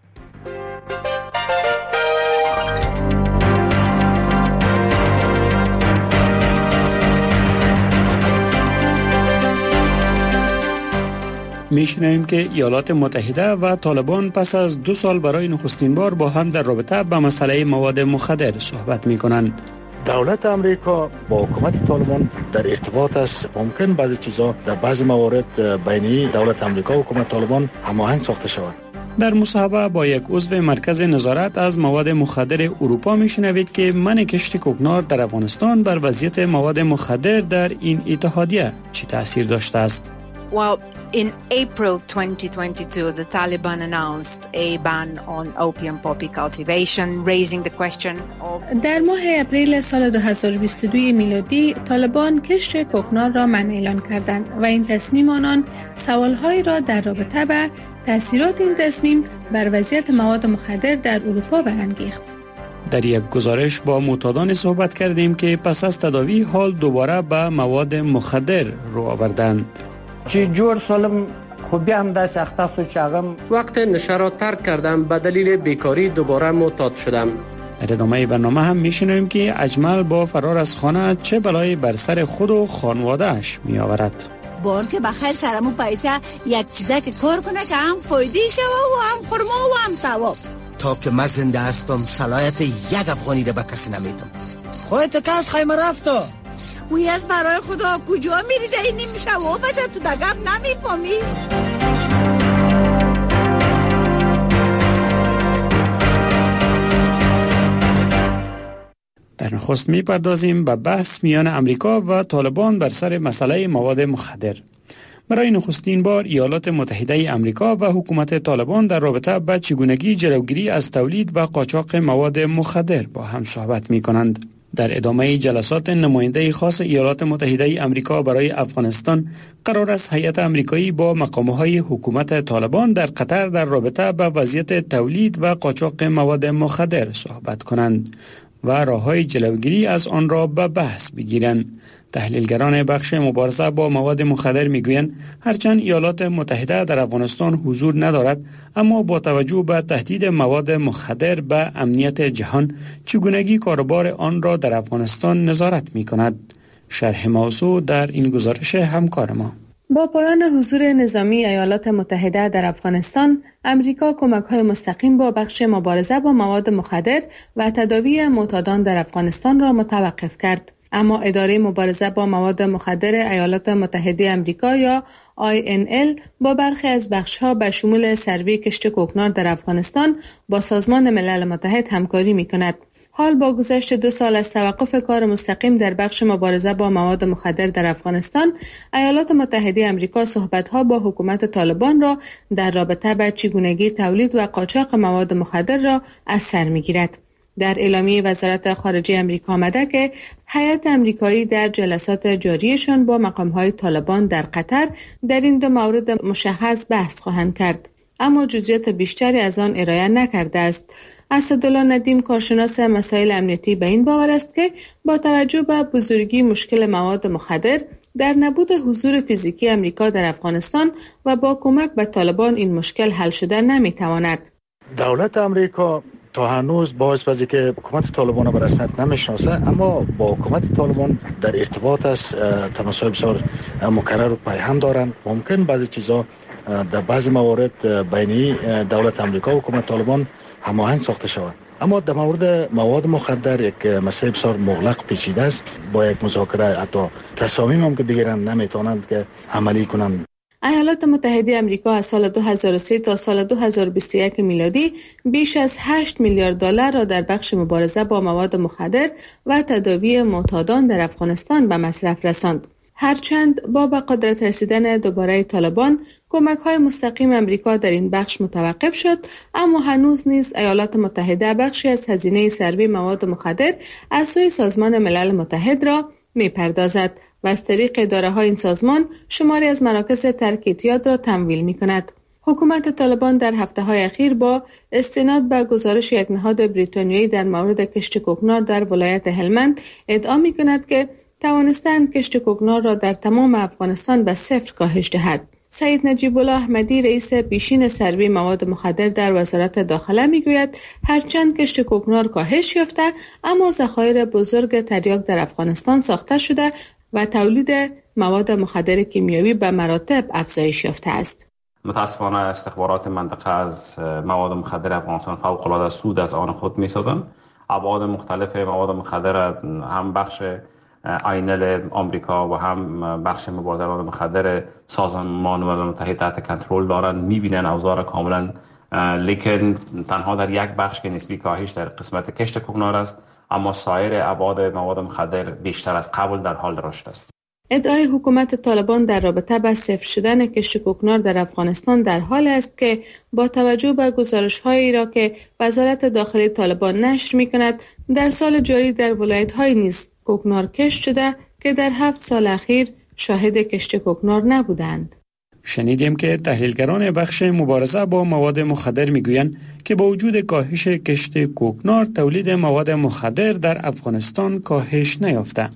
میشنویم که ایالات متحده و طالبان پس از 2 سال برای نخستین بار با هم در رابطه به مسئله مواد مخدر صحبت میکنند. دولت امریکا با حکومت طالبان در ارتباط است. ممکن بعضی چیزا در بعضی موارد بین دولت امریکا و حکومت طالبان هماهنگ ساخته شود. در مصاحبه با یک عضو مرکز نظارت از مواد مخدر اروپا میشنوید که منع کشت کوکنار در افغانستان بر وضعیت مواد مخدر در این اتحادیه چه تاثیر داشته است. Well, in April 2022, the Taliban announced a ban on opium poppy cultivation, raising the question of... در ماه اپریل سال 2022 میلادی، طالبان کشت کوکنار را منع اعلان کردند و این تصمیم آنان سوالهایی را در رابطه به تأثیرات این تصمیم بر وضعیت مواد مخدر در اروپا برانگیخت. در یک گزارش با معتادان صحبت کردیم که پس از تداوی حال دوباره به مواد مخدر رو آوردند. چی جور سالم خوبی هم دست اختصاص چاقم وقت نشه را ترک کردم به دلیل بیکاری دوباره معتاد شدم. در ادامه برنامه هم میشنویم که اجمل با فرار از خانه چه بلایی بر سر خود و خانواده‌اش می آورد. بار که بخیر سرمو پیسه یک چیزه که کار کنه که هم فایده شوه و هم خرما و هم ثواب. تا که من زنده هستم صلاحیت یک افغانی را به کسی نمیدم. خودت که از خیمه رفتا وی از برای خدا کجا میری ده این نمیشه و بچه تو دقب نمیفهمی. در نخست میپردازیم به بحث میان امریکا و طالبان بر سر مسئله مواد مخدر. برای نخستین بار ایالات متحده امریکا و حکومت طالبان در رابطه با چگونگی جلوگیری از تولید و قاچاق مواد مخدر با هم صحبت میکنند. در ادامه جلسات نماینده خاص ایالات متحده امریکا برای افغانستان قرار است هیئت امریکایی با مقام‌های حکومت طالبان در قطر در رابطه با وضعیت تولید و قاچاق مواد مخدر صحبت کنند و راه‌های جلوگیری از آن را به بحث بگیرند. تحلیلگران بخش مبارزه با مواد مخدر میگویند هرچند ایالات متحده در افغانستان حضور ندارد، اما با توجه به تهدید مواد مخدر به امنیت جهان چگونگی کاروبار آن را در افغانستان نظارت می‌کند. شرح موضوع در این گزارش همکار ما. با پایان حضور نظامی ایالات متحده در افغانستان، امریکا کمک‌های مستقیم با بخش مبارزه با مواد مخدر و تداوی معتادان در افغانستان را متوقف کرد. اما اداره مبارزه با مواد مخدر ایالات متحده امریکا یا INL با برخی از بخش‌ها به شمول سروی کشت کوکنار در افغانستان با سازمان ملل متحد همکاری می‌کند. حال با گذشت 2 سال از توقف کار مستقیم در بخش مبارزه با مواد مخدر در افغانستان، ایالات متحده آمریکا صحبت‌ها با حکومت طالبان را در رابطه با چگونگی تولید و قاچاق مواد مخدر را از سر می‌گیرد. در اعلامیه وزارت خارجه آمریکا آمده که هیئت آمریکایی در جلسات جاریشان با مقام‌های طالبان در قطر در این 2 مورد مشخص بحث خواهند کرد، اما جزئیات بیشتری از آن ارائه نکرده است. اسدالله ندیم کارشناس مسائل امنیتی به این باور است که با توجه به بزرگی مشکل مواد مخدر در نبود حضور فیزیکی امریکا در افغانستان و با کمک به طالبان این مشکل حل شده نمیتواند. دولت امریکا تا هنوز با اسپازی که حکومت طالبان به رسمیت نمیشناسه، اما با حکومت طالبان در ارتباط است، تماس‌های بسیار مکرر و پیهم دارند. ممکن بعضی چیزا در بعضی موارد بین دولت امریکا و حکومت طالبان هماهنگ ساخته شود، اما در مورد مواد مخدر یک مسئله بسیار مغلق پیچیده است. با یک مذاکره حتی تصامیم هم که بگیرند نمیتونند که عملی کنند. ایالات متحده آمریکا از سال 2003 تا سال 2021 میلادی بیش از 8 میلیارد دلار را در بخش مبارزه با مواد مخدر و تداوی معتادان در افغانستان به مصرف رساند. هرچند با به قدرت رسیدن دوباره طالبان کمک‌های مستقیم امریکا در این بخش متوقف شد، اما هنوز نیز ایالات متحده بخشی از هزینه سروی مواد مخدر از سوی سازمان ملل متحد را می‌پردازد و از طریق اداره‌های این سازمان شماری از مراکز ترک اعتیاد را تمویل می‌کند. حکومت طالبان در هفته‌های اخیر با استناد به گزارش یک نهاد بریتانیایی در مورد کشت کوکنار در ولایت هلمند ادعا می‌کند که توانستند کشت کوکنار را در تمام افغانستان به 0 کاهش دهد. سید نجیب الله احمدی رئیس پیشین سروی مواد مخدر در وزارت داخله میگوید هرچند کشت کوکنار کاهش یافته، اما ذخایر بزرگ تریاک در افغانستان ساخته شده و تولید مواد مخدر کیمیایی به مراتب افزایش یافته است. متاسفانه استخبارات منطقه از مواد مخدر افغانستان فوق‌العاده سود از آن خود می‌سازند. ابعاد مختلف مواد مخدر هم بخش آینل آمریکا و هم بخش مبارزه با مواد مخدر سازمان ملل متحد تحت کنترل دارند، می‌بینن اوضاع کاملا، لیکن تنها در یک بخش که نسبی کاهش در قسمت کشت کوکنار است، اما سایر ابعاد مواد مخدر بیشتر از قبل در حال رشد است. ادعای حکومت طالبان در رابطه با صفر شدن کشت کوکنار در افغانستان در حال است که با توجه به گزارش‌هایی را که وزارت داخلی طالبان نشر می‌کند، در سال جاری در ولایت‌های نیز کوکنار کشت شده که در 7 سال اخیر شاهد کشت کوکنار نبودند. شنیدیم که تحلیلگران بخش مبارزه با مواد مخدر میگویند که با وجود کاهش کشت کوکنار، تولید مواد مخدر در افغانستان کاهش نیافته.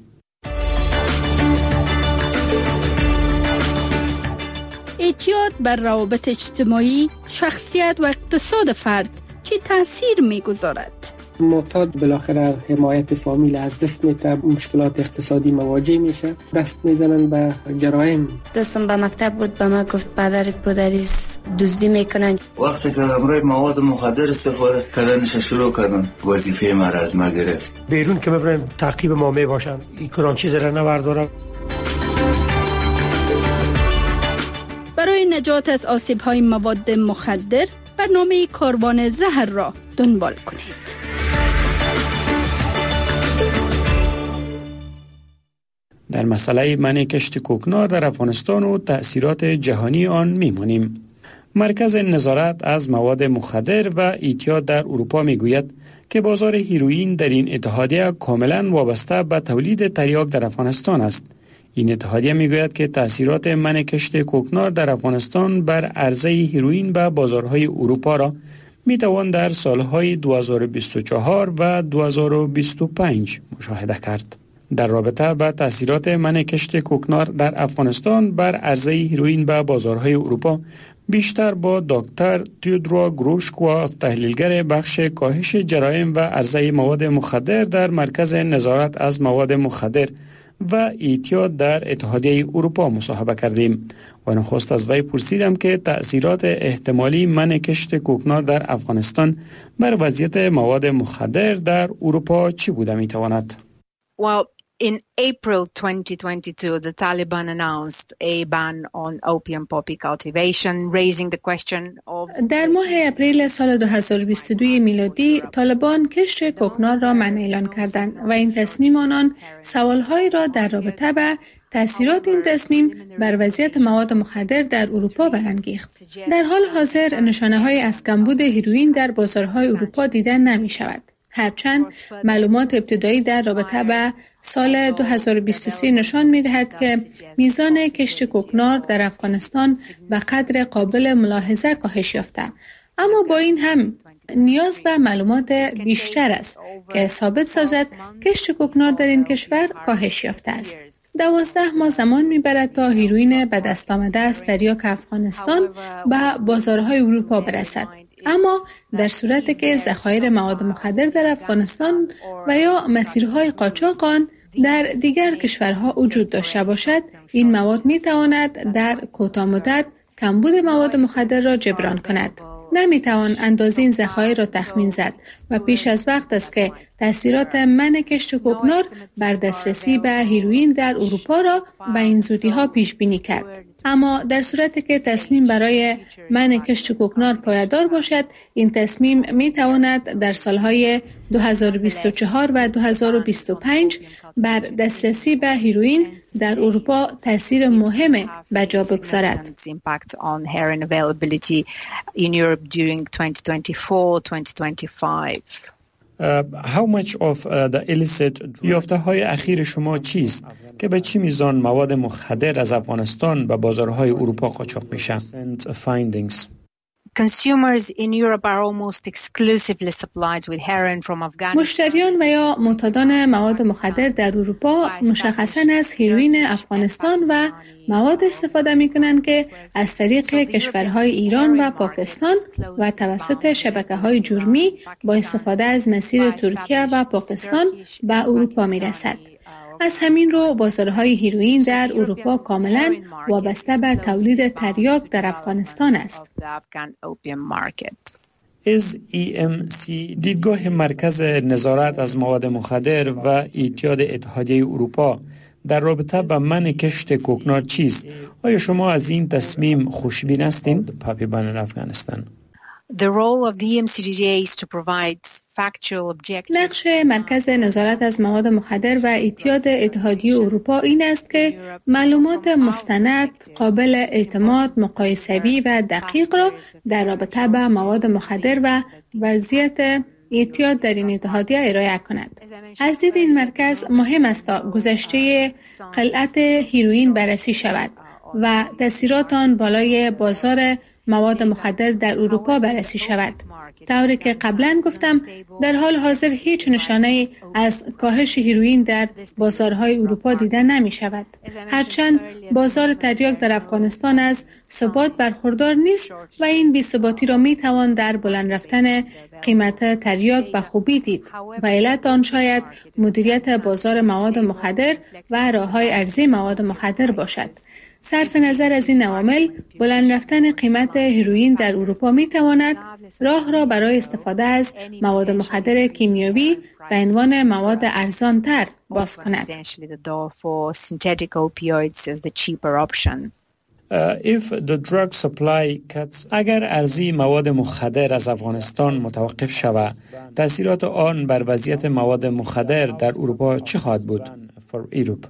اعتیاد بر روابط اجتماعی، شخصیت و اقتصاد فرد چه تاثیر میگذارد؟ معتاد بالاخره حمایت فامیل از دست میده، مشکلات اقتصادی مواجه میشه، دست میزنن به جرایم. دوستم به مکتب بود، به من گفت پدرت پدریست دزدی میکنن. وقتی که همراه مواد مخدر استفاده کردنش شروع کردن، وظیفه ما از ما گرفت. بیرون که ببرن تعقیب ما میباشن، این کدام چیز را نبردارم. برای نجات از آسیب‌های مواد مخدر برنامه کاروان زهر را دنبال کنید. در مسئله منع کشت کوکنار در افغانستان و تأثیرات جهانی آن میمانیم. مرکز نظارت از مواد مخدر و اعتیاد در اروپا میگوید که بازار هیروئین در این اتحادیه کاملا وابسته به تولید تریاک در افغانستان است. این اتحادیه میگوید که تأثیرات منع کشت کوکنار در افغانستان بر عرضه هیروئین به بازارهای اروپا را میتوان در سالهای 2024 و 2025 مشاهده کرد. در رابطه با تأثیرات منع کشت کوکنار در افغانستان بر عرضه هیروئین به بازارهای اروپا بیشتر با دکتر تیودرا گروشکوا، تحلیلگر بخش کاهش جرایم و عرضه مواد مخدر در مرکز نظارت از مواد مخدر و اعتیاد در اتحادیه اروپا مصاحبه کردیم و نخست از وی پرسیدم که تأثیرات احتمالی منع کشت کوکنار در افغانستان بر وضعیت مواد مخدر در اروپا چی بوده میتواند؟ In April 2022, the Taliban announced a ban on opium poppy cultivation, raising the question of... در ماه اپریل سال 2022 میلادی، طالبان کشت کوکنار را منع اعلان کردند و این تصمیم آنان سوالهایی را در رابطه با تأثیرات این تصمیم بر وضعیت مواد مخدر در اروپا برانگیخت. در حال حاضر نشانه‌های از کمبود هیروئین در بازارهای اروپا دیدن نمی شود. هرچند معلومات ابتدایی در رابطه با سال 2023 نشان می‌دهد که میزان کشت کوکنار در افغانستان به قدر قابل ملاحظه کاهش یافته، اما با این هم نیاز به معلومات بیشتر است که ثابت سازد کشت کوکنار در این کشور کاهش یافته است. 12 ماه زمان می‌برد تا هیروئین به دست آمده از تریاک افغانستان به بازارهای اروپا برسد. اما در صورتی که ذخایر مواد مخدر در افغانستان و یا مسیرهای قاچاق آن در دیگر کشورها وجود داشته باشد، این مواد می‌تواند در کوتاه مدت کمبود مواد مخدر را جبران کند. نمی‌توان اندازه این ذخایر را تخمین زد و پیش از وقت است که تأثیرات منع کشت کوکنار بر دسترسی به هیروئین در اروپا را به این زودی‌ها پیش بینی کرد. اما در صورتی که تصمیم برای منع کشت کوکنار پایدار باشد، این تصمیم می‌تواند در سالهای 2024 و 2025 بر دسترسی به هیروئین در اروپا تأثیر مهم به جا بگذارد. How much of the illicit یافته‌های اخیر شما چیست که به چه میزان مواد مخدر از افغانستان به بازارهای اروپا قاچاق میشه؟ Consumers in Europe are almost exclusively supplied with heroin from Afghanistan. مشتریان و یا معتادان مواد مخدر در اروپا مشخصاً از هیروئین افغانستان و مواد استفاده می‌کنند که از طریق کشورهای ایران و پاکستان و توسط شبکه‌های جرمی با استفاده از مسیر ترکیه و پاکستان به اروپا می‌رسد. از همین رو بازارهای هیروئین در اروپا کاملا وابسته به تولید تریاک در افغانستان است. EMC دیدگاه مرکز نظارت از مواد مخدر و اعتیاد اتحادیه اروپا در رابطه با منع کشت کوکنار چیست؟ آیا شما از این تصمیم خوشبین هستید؟ پاپی بان افغانستان. نقش مرکز نظارت از مواد مخدر و اعتیاد اتحادیه اروپا این است که معلومات مستند، قابل اعتماد، مقایسوی و دقیق را در رابطه با مواد مخدر و وضعیت اعتیاد در این اتحادیه ارائه کند. از دید این مرکز مهم است تا گذشته خلعت هیروئین بررسی شود و تأثیرات آن بالای بازار مواد مخدر در اروپا بررسی شود. طوری که قبلا گفتم، در حال حاضر هیچ نشانه‌ای از کاهش هیروئین در بازارهای اروپا دیده نمی شود. هرچند بازار تریاک در افغانستان از ثبات برخوردار نیست و این بی‌ثباتی را می توان در بلند رفتن قیمت تریاک به خوبی دید و علت آن شاید مدیریت بازار مواد مخدر و راه‌های عرضه مواد مخدر باشد. صرف نظر از این عوامل، بلند رفتن قیمت هیروئین در اروپا می تواند راه را برای استفاده از مواد مخدر کیمیایی به عنوان مواد ارزان تر باز کند. If the drug supply cuts, اگر عرضه مواد مخدر از افغانستان متوقف شود، تأثیرات آن بر وضعیت مواد مخدر در اروپا چه خواهد بود؟ For Europe.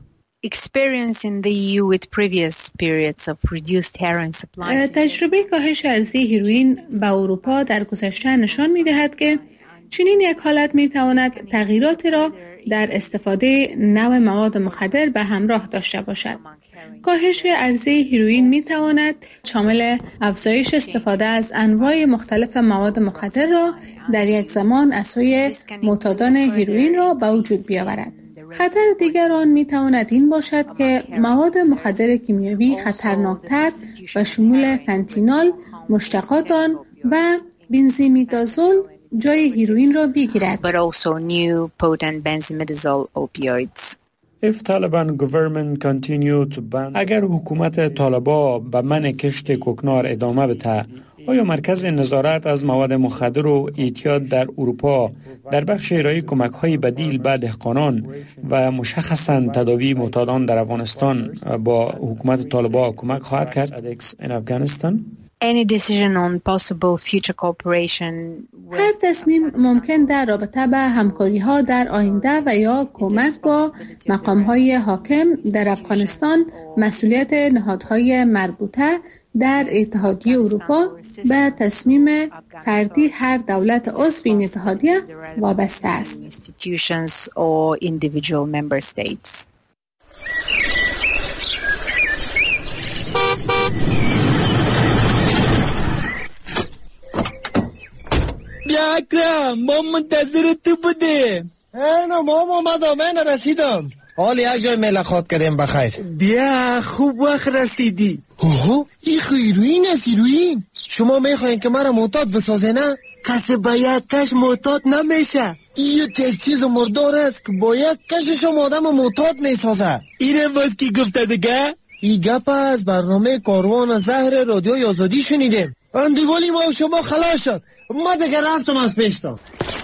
تجربه کاهش عرضه هیروئین به اروپا در گذشته نشان می‌دهد که چنین یک حالت می‌تواند تغییرات را در استفاده نوع مواد مخدر به همراه داشته باشد. کاهش عرضه هیروئین می‌تواند شامل افزایش استفاده از انواع مختلف مواد مخدر را در یک زمان از سوی معتادان هیروئین را به وجود بیاورد. خطر دیگر آن می‌تواند این باشد که مواد مخدر کیمیایی خطرناکتر و شمول فنتینول، مشتقات آن و بنزیمیدازول جای هیروئین را بگیرد. اگر حکومت طالبان به منع کشت کوکنار ادامه بده، آیا مرکز نظارت از مواد مخدر و اعتیاد در اروپا در بخش ارائه کمک‌های بدیل به دهقانان و مشخصاً تداوی معتادان در افغانستان با حکومت طالبان کمک خواهد کرد؟ Any decision on possible future cooperation. هر تصمیم ممکن در رابطه به همکاری‌ها در آینده و یا کمک با مقام‌های حاکم در افغانستان مسئولیت نهادهای مربوطه در اتحادیه اروپا به تصمیم فردی هر دولت عضو این اتحادیه وابسته است. Institutions or individual member states. بیا اکرم، ما منتظر تو بودیم. نه ما اومدم، من رسیدم. حال یک جای ملاقات کردیم بخیر. بیا خوب وقت رسیدی. اوه این هیروین است، هیروین. شما میخواین که مرا معتاد بسازه نه؟ کسی با یک کش معتاد نمیشه. این یک چیز مردار است که با یک کشش آدم معتاد میسازه. اینه باز کی گفته دیگه؟ این گپ از برنامه کاروان زهر رادیوی آزادی شنیدیم. اندیوالی ما شما خلاص شد. ما دیگه رفتم از پیشتم.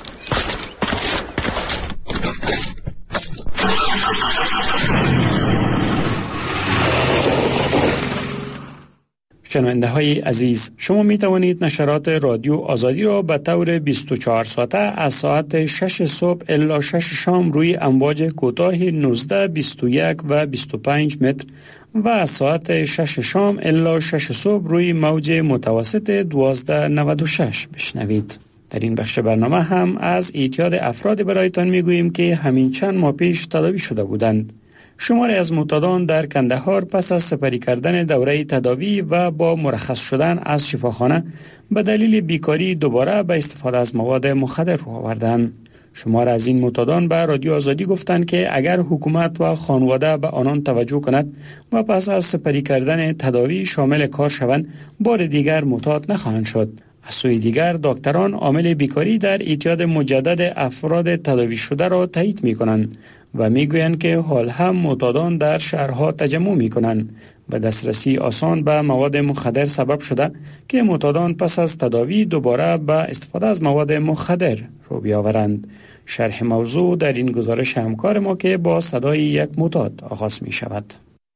شنونده های عزیز، شما می توانید نشرات رادیو آزادی را به طور 24 ساعته از ساعت 6 صبح الی 6 شام روی امواج کوتاه 19، 21 و 25 متر و از ساعت 6 شام الی 6 صبح روی موج متوسط 1296 بشنوید. در این بخش برنامه هم از اعتیاد افراد برایتان می گوییم که همین چند ماه پیش تداوی شده بودند. شماری از معتادان در کندهار پس از سپری کردن دوره تداوی و با مرخص شدن از شفاخانه به دلیل بیکاری دوباره به استفاده از مواد مخدر رو آوردند. شمار از این معتادان به رادیو آزادی گفتند که اگر حکومت و خانواده به آنان توجه کند و پس از سپری کردن تداوی شامل کار شوند، بار دیگر معتاد نخواهند شد. از سوی دیگر دکتران عامل بیکاری در اعتیاد مجدد افراد تداوی شده را تایید می کنند و می گویند که حال هم معتادان در شهرها تجمع می کنند و دسترسی آسان به مواد مخدر سبب شده که معتادان پس از تداوی دوباره به استفاده از مواد مخدر رو بیاورند. شرح موضوع در این گزارش همکار ما که با صدای یک معتاد آغاز می شود.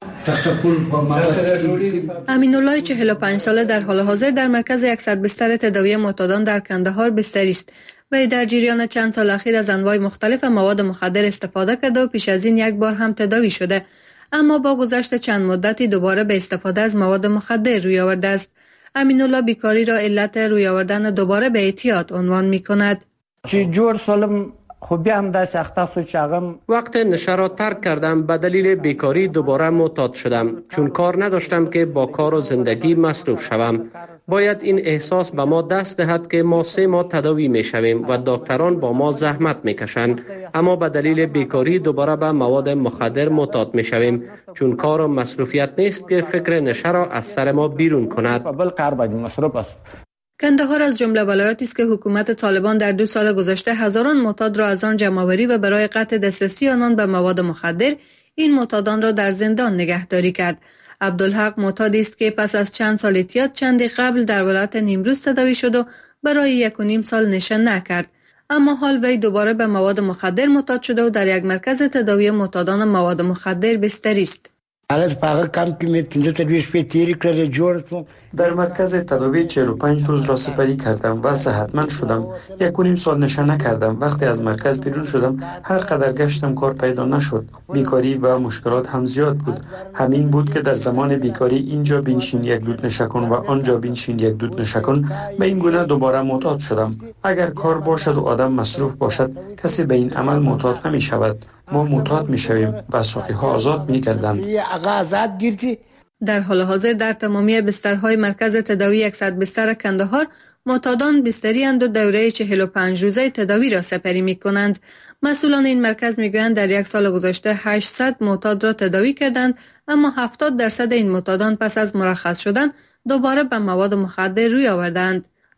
امین‌الله 45 ساله در حال حاضر در مرکز 100 بستر تداوی معتادان در کندهار بستری است و در جریان چند سال اخیر از انواع مختلف مواد مخدر استفاده کرده و پیش از این یک بار هم تداوی شده، اما با گذشت چند مدتی دوباره به استفاده از مواد مخدر روی آورده است. امین‌الله بیکاری را علت روی آوردن دوباره به اعتیاد عنوان می‌کند. چی جور سالم خوبی هم دست اختصاص چاقم وقت نشه را ترک کردم به دلیل بیکاری دوباره معتاد شدم، چون کار نداشتم که با کار و زندگی مصروف شوم. باید این احساس به ما دست دهد که ما 3 ماه تداوی می شویم و دکتران با ما زحمت می کشند، اما به دلیل بیکاری دوباره به مواد مخدر معتاد می شویم، چون کار و مصروفیت نیست که فکر نشه را از سر ما بیرون کند. کندهار از جمله ولایاتی است که حکومت طالبان در 2 سال گذشته هزاران معتاد را از آن جمع‌آوری و برای قطع دسترسی آنان به مواد مخدر این معتادان را در زندان نگهداری کرد. عبدالحق معتادی است که پس از چند سال اعتیاد چندی قبل در ولایت نیمروز تداوی شد و برای 1.5 سال نشه نکرد، اما حال وی دوباره به مواد مخدر معتاد شده و در یک مرکز تداوی معتادان مواد مخدر بستری است. در مرکز تداوی 45 روز را سپری کردم و صحتمند شدم. 1.5 سال نشه نکردم. وقتی از مرکز بیرون شدم هر قدر گشتم کار پیدا نشد. بیکاری و مشکلات هم زیاد بود. همین بود که در زمان بیکاری اینجا بنشین یک دود نشه کن و آنجا بنشین یک دود نشه کن، به این گونه دوباره معتاد شدم. اگر کار باشد و آدم مصروف باشد کسی به این عمل معتاد نمی شود. ما معتاد می شویم و ساقی ها آزاد می گردند. در حال حاضر در تمامی بسترهای مرکز تداوی 100 بستر کندهار معتادان بستری اند و دوره 45 روزه تداوی را سپری می کنند. مسئولان این مرکز می گویند در 1 سال گذشته 800 معتاد را تداوی کردند، اما 70% این معتادان پس از مرخص شدن دوباره به مواد مخدر روی آوردند.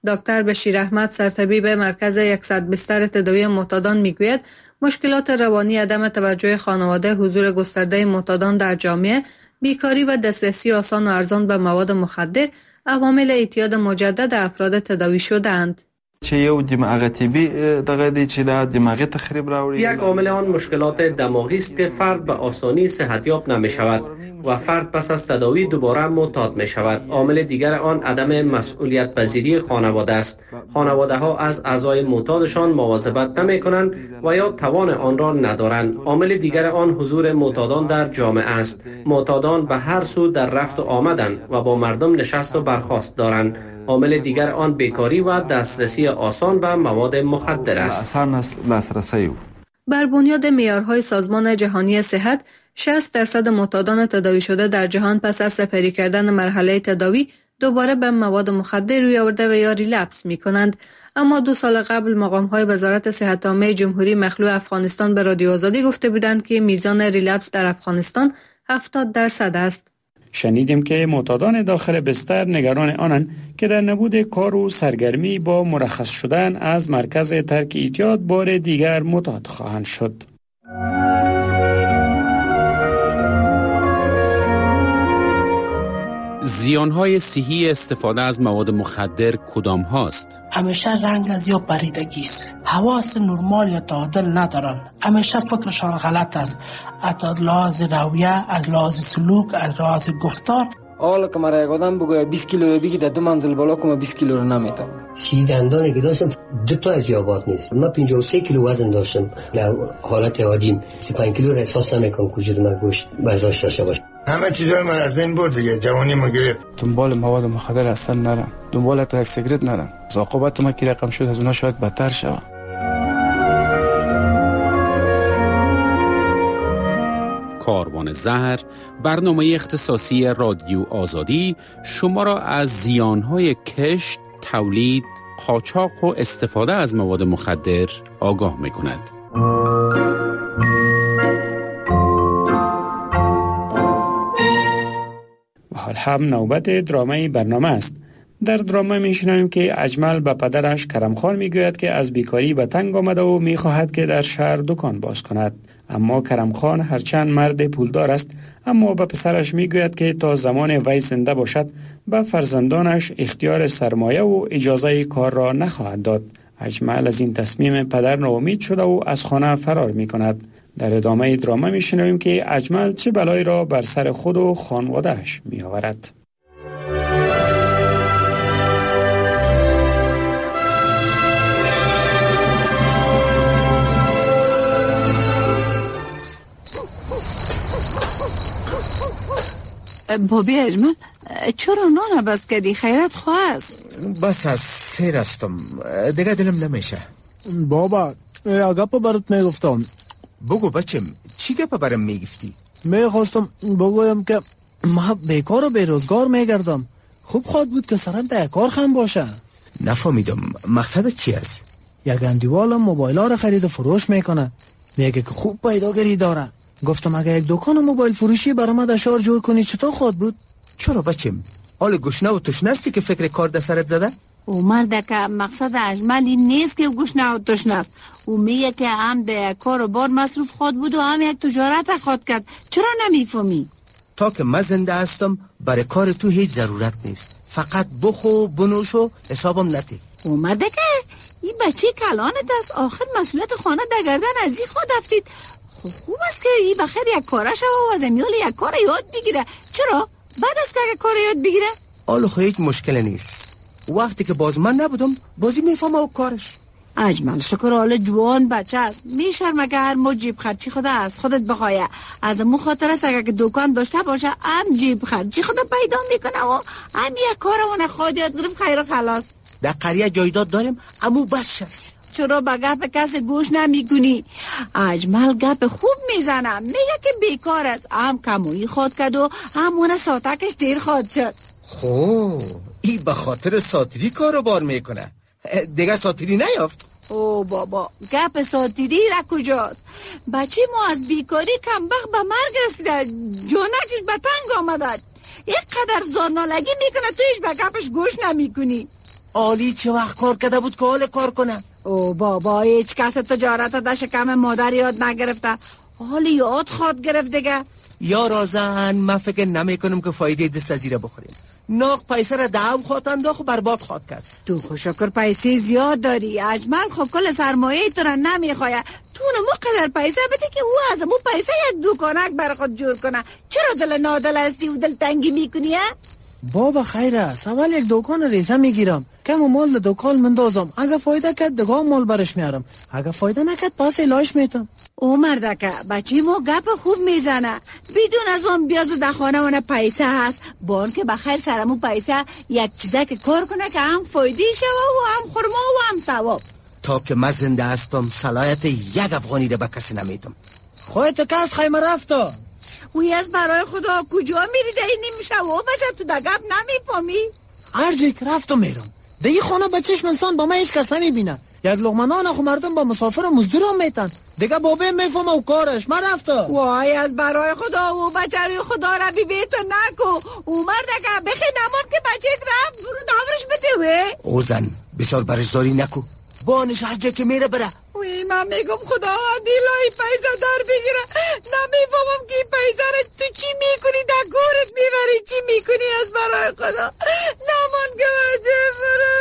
دکتر بشیر احمد سرطبیب مرکز 100 بستر تداوی معتادان میگوید مشکلات روانی، عدم توجه خانواده، حضور گسترده معتادان در جامعه، بیکاری و دسترسی آسان و ارزان به مواد مخدر عوامل اعتیاد مجدد افراد تداوی شده‌اند. چې یو دماغ طبي دغه دی چې دا دماغی تخریب راوړي. یک عامل آن مشکلات دماغی است که فرد به آسانی صحتیاب نمی شود و فرد پس از تداوی دوباره معتاد می شود. عامل دیگر آن عدم مسئولیت پذیری خانواده است. خانواده ها از اعضای معتادشان مواظبت نمی کنند و یا توان آن را ندارند. عامل دیگر آن حضور معتادان در جامعه است. معتادان به هر سو در رفت و آمدند و با مردم نشست و برخاست دارند. عامل دیگر آن بیکاری و دسترسی آسان به مواد مخدر است. بر بنیاد معیارهای سازمان جهانی صحت، 60% معتادان تداوی شده در جهان پس از سپری کردن مرحله تداوی دوباره به مواد مخدر روی آورده و یا ریلپس می کنند. اما 2 سال قبل مقام‌های وزارت صحت عامه جمهوری مخلوع افغانستان به رادیو آزادی گفته بودند که میزان ریلپس در افغانستان 70% است. شنیدیم که معتادان داخل بستر نگران آنند که در نبود کار و سرگرمی با مرخص شدن از مرکز ترک اعتیاد بار دیگر معتاد خواهند شد. زیانهای صحی استفاده از مواد مخدر کدام هاست؟ همیشه رنگ از یا پریدگی است. حواس نرمال یا تعادل ندارن. همیشه فکرشان غلط است. از لحاظ رویه، از لحاظ سلوک، از لحاظ گفتار. حالا که مرا یک آدم بگوید 20 کیلو رو بگی در 2 منزل بالا کنم 20 کیلو رو نمیتونم. 30 دندانی که داشتم 2 تا از یابات نیست. من 53 کیلو وزن داشتم. در حالت عادیم 35 کیلو را احساس نمیکنم که من گوشت برداشت داشته باشم. همه چیزای من از بین برد دیگه. جوانی ما گرفت. دنبال مواد مخدر اصلا نرم. دنبال تا یک سیگرت نرم. عاقبت ما کی رقم شد از اونها شاید بدتر شود. کاروان زهر، برنامه اختصاصی رادیو آزادی شما را از زیانهای کشت، تولید، قاچاق و استفاده از مواد مخدر آگاه می کند. و حال هم نوبت درامه برنامه است. در درامه میشنویم که اجمل به پدرش کرمخان میگوید که از بیکاری به تنگ آمده و میخواهد که در شهر دکان باز کند. اما کرمخان هرچند مرد پولدار است، اما به پسرش میگوید که تا زمان وی زنده باشد به فرزندانش اختیار سرمایه و اجازه کار را نخواهد داد. اجمل از این تصمیم پدر ناامید شده و از خانه فرار میکند. در ادامه درامه میشنویم که اجمل چه بلایی را بر سر خود و خانواده‌اش میآورد. بابی اجمل چرا نان بس کردی؟ خیرت خواست. بس از سیر هستم دیگه دلم نمیشه. بابا گپ برات میگفتم. بگو بچم چی گپ برام میگفتی؟ میخواستم بگویم که ما بیکار و بیروزگار میگردم. خوب خواهد بود که سرم در کار خم باشه. نفهمیدم مقصدت چی است؟ یک اندیوال موبایل ها را خرید و فروش میکنه. میگه که خوب پیداگری داره. گفتم اگه یک دکان موبایل فروشی برای ما در شهر جور کنی چطور خواهد بود؟ چرا بچم؟ حال گشنه و تشنستی که فکر کار در سرت زده؟ او مرد که مقصد اجمل این نیست که گشنه و تشنست. او میگه که هم در کار و بار مصروف خود بود و هم یک تجارت خود کرد. چرا نمیفهمی؟ تا که من زنده هستم برای کار تو هیچ ضرورت نیست. فقط بخو بنوش و حسابم نتی. او مرد که این بچه کلانت است. آخر مسئولیت خانه در گردن از این خود افتید. خوب است که این بخیر یک کاره شو و از امیال یک کار یاد بگیره. چرا؟ بعد از که کار یاد بگیره؟ آلو خو هیچ مشکل نیست. وقتی که باز من نبودم بازی میفهمه و کارش. اجمل شکر حال جوان بچه است. میشرمه که هر مو جیب خرچی خود از خودت بخواه. از مو خاطر است اگر که دکان داشته باشه هم جیب خرچی خود پیدا میکنه و هم یک کارمون خود یاد گرفت خیر و خلاص. در قریه جایداد داریم امو بس شست. چرا به گپ کس گوش نمیکنی؟ اجمل گپ خوب میزنم. میگه که بیکار است. هم کمویی خود کرد و همون ساتکش دیر خود شد. خو این به خاطر ساتری کارو بار میکنه. دیگه ساتری نیافت. او بابا گپ ساتری را کجاست؟ بچه ما از بیکاری کمبخت به مرگ رسیده. جانکش به تنگ آمده. یک قدر زارنالگی میکنه تویش به گپش گوش نمیکنی. عالی چه وقت کار کرده بود که حال کار کنه؟ او بابا هیچ کس تجارت در شکم مادر یاد نگرفته، حالی یاد خواد گرفت دیگه. یا رازن من فکر نمی کنم که فایده دست از زیره بخوریم. ناق پیسه را دعو خواد انداخت و برباد خواد کرد. تو خوشکر پیسه زیاد داری اجمل، خب کل سرمایه تو را نمیخواه. تو نمو قدر پیسه بده که او از مو پیسه یک دوکانک بر خود جور کنه. چرا دل نادل هستی و دل تنگی میکنی؟ بابا خیر است، اول یک دوکان ریزه میگیرم، کم مال دوکان مندازم، اگه فایده کرد دگاه مال برش میارم، اگه فایده نکرد پس الهش میتم. او مردکه بچه ما گپ خوب میزنه، بدون از اون بیازو در خانه منه پیسه هست، بان که بخیر سرمو پیسه یک چیزه که کار کنه که هم فایده شوه و هم خورما و هم ثواب. تا که من زنده هستم صلاحیت یک افغانی را به کسی نمیدم. خودت که از خیمه رفتا وی از برای خدا کجا میری ده نمیشه و بچه تو دگب نمیفهمی؟ هر جایی که رفتم میرم ده این خانه به چشم انسان با من هیچ کس نمیبینه، یک لقمه نان خو مردم با مسافر و مزدور هم میتن دیگه بابه میفهمه و کارش. من رفتا وای از برای خدا و بچه روی خدا را بی تو نکو، او مرده که بخی نمان که بچه رفت برو داورش بده. او زن بسیار برشداری نکو، بانش هر جا که میره بره. وی من میگم خدا دیلای پیسه در بگیره، نمیفهمم که پیسه را تو چی میکنی، در گورت میبری چی میکنی از برای خدا. نمان که بچه برو.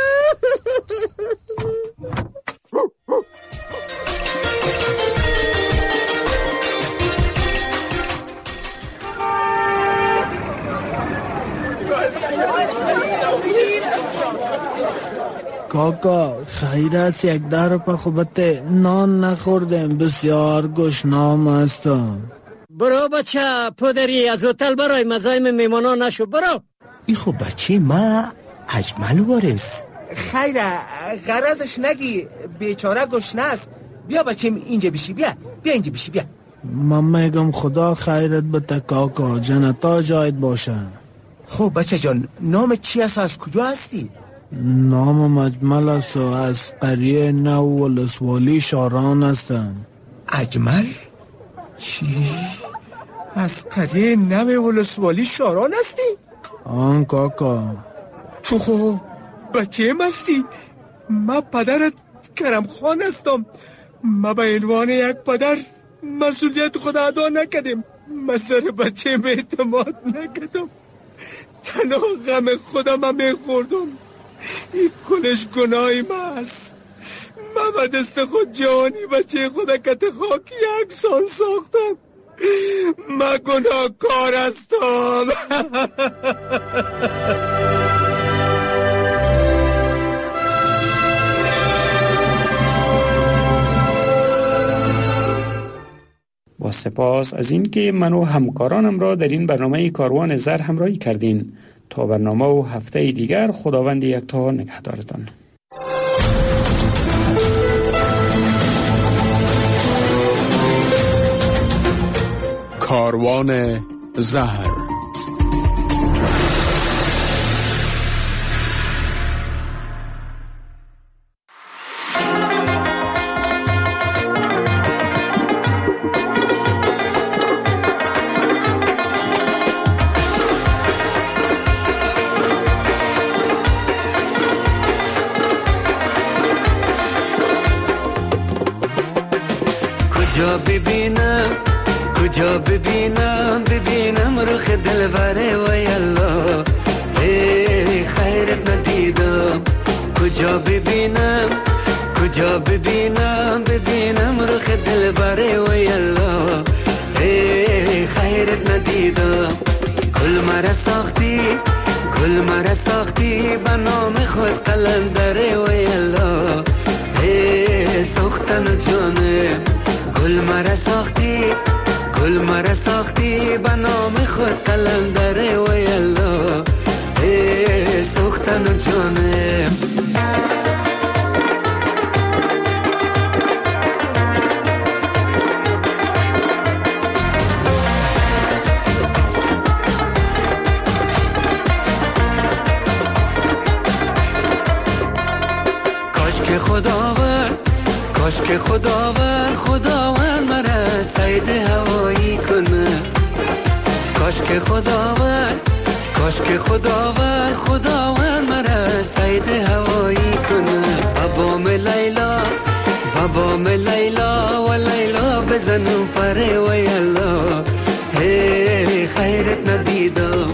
کاکا خیر است یک در پا خوبته نان نخوردم، بسیار گشنام هستم. برو بچه پدری از هتل برای مزاحم میمانان نشو، برو. ای خب بچه ما اجمل وارث. خیره غرضش نگی، بیچاره گشنه است. بیا بچه اینجا بشی، بیا اینجا بشی بیا. من میگم خدا خیرت بده کاکا، جنتا جایت باشه. خب بچه جان نام چی است، از کجا هستی؟ نام اجمل است و از قریه نو ولسوالی شاران هستم. اجمل؟ چی؟ از قریه نو ولسوالی شاران هستی؟ آن کاکا. تو خب بچه هستی؟ من پدرت کرم خان هستم. من به عنوان یک پدر مسئولیت خود ادا نکردم، من سر بچه اعتماد نکردم، تنها غم خودم هم میخوردم. این کلش گناهی من است. من به دست خود جوانی بچه خود کت خاکی یکسان ساختم. من گناهکار هستم. با سپاس از این که من و همکارانم را در این برنامه کاروان زر همراهی کردین. تا برنامه و هفته دیگر خداوند یکتا نگهدارتان. کاروان زهر. کجا ببینم رخ دلبره و یلا خیرت ندیدم. کجا ببینم رخ دلبره و یلا خیرت ندیدم. گل مرا ساختی به نام خود قلندره و یلا ساختن جانه. گل مرا ساختی به نام خود قلندره و یلا ساختن جانه. کاش که خداوند مرا صید هوایی کنه. کاش کاش که خداوند مرا سید هوایی کنه. بابام لیلا و لیلا بزنم پره و یلا، هی خیرت ندیدم.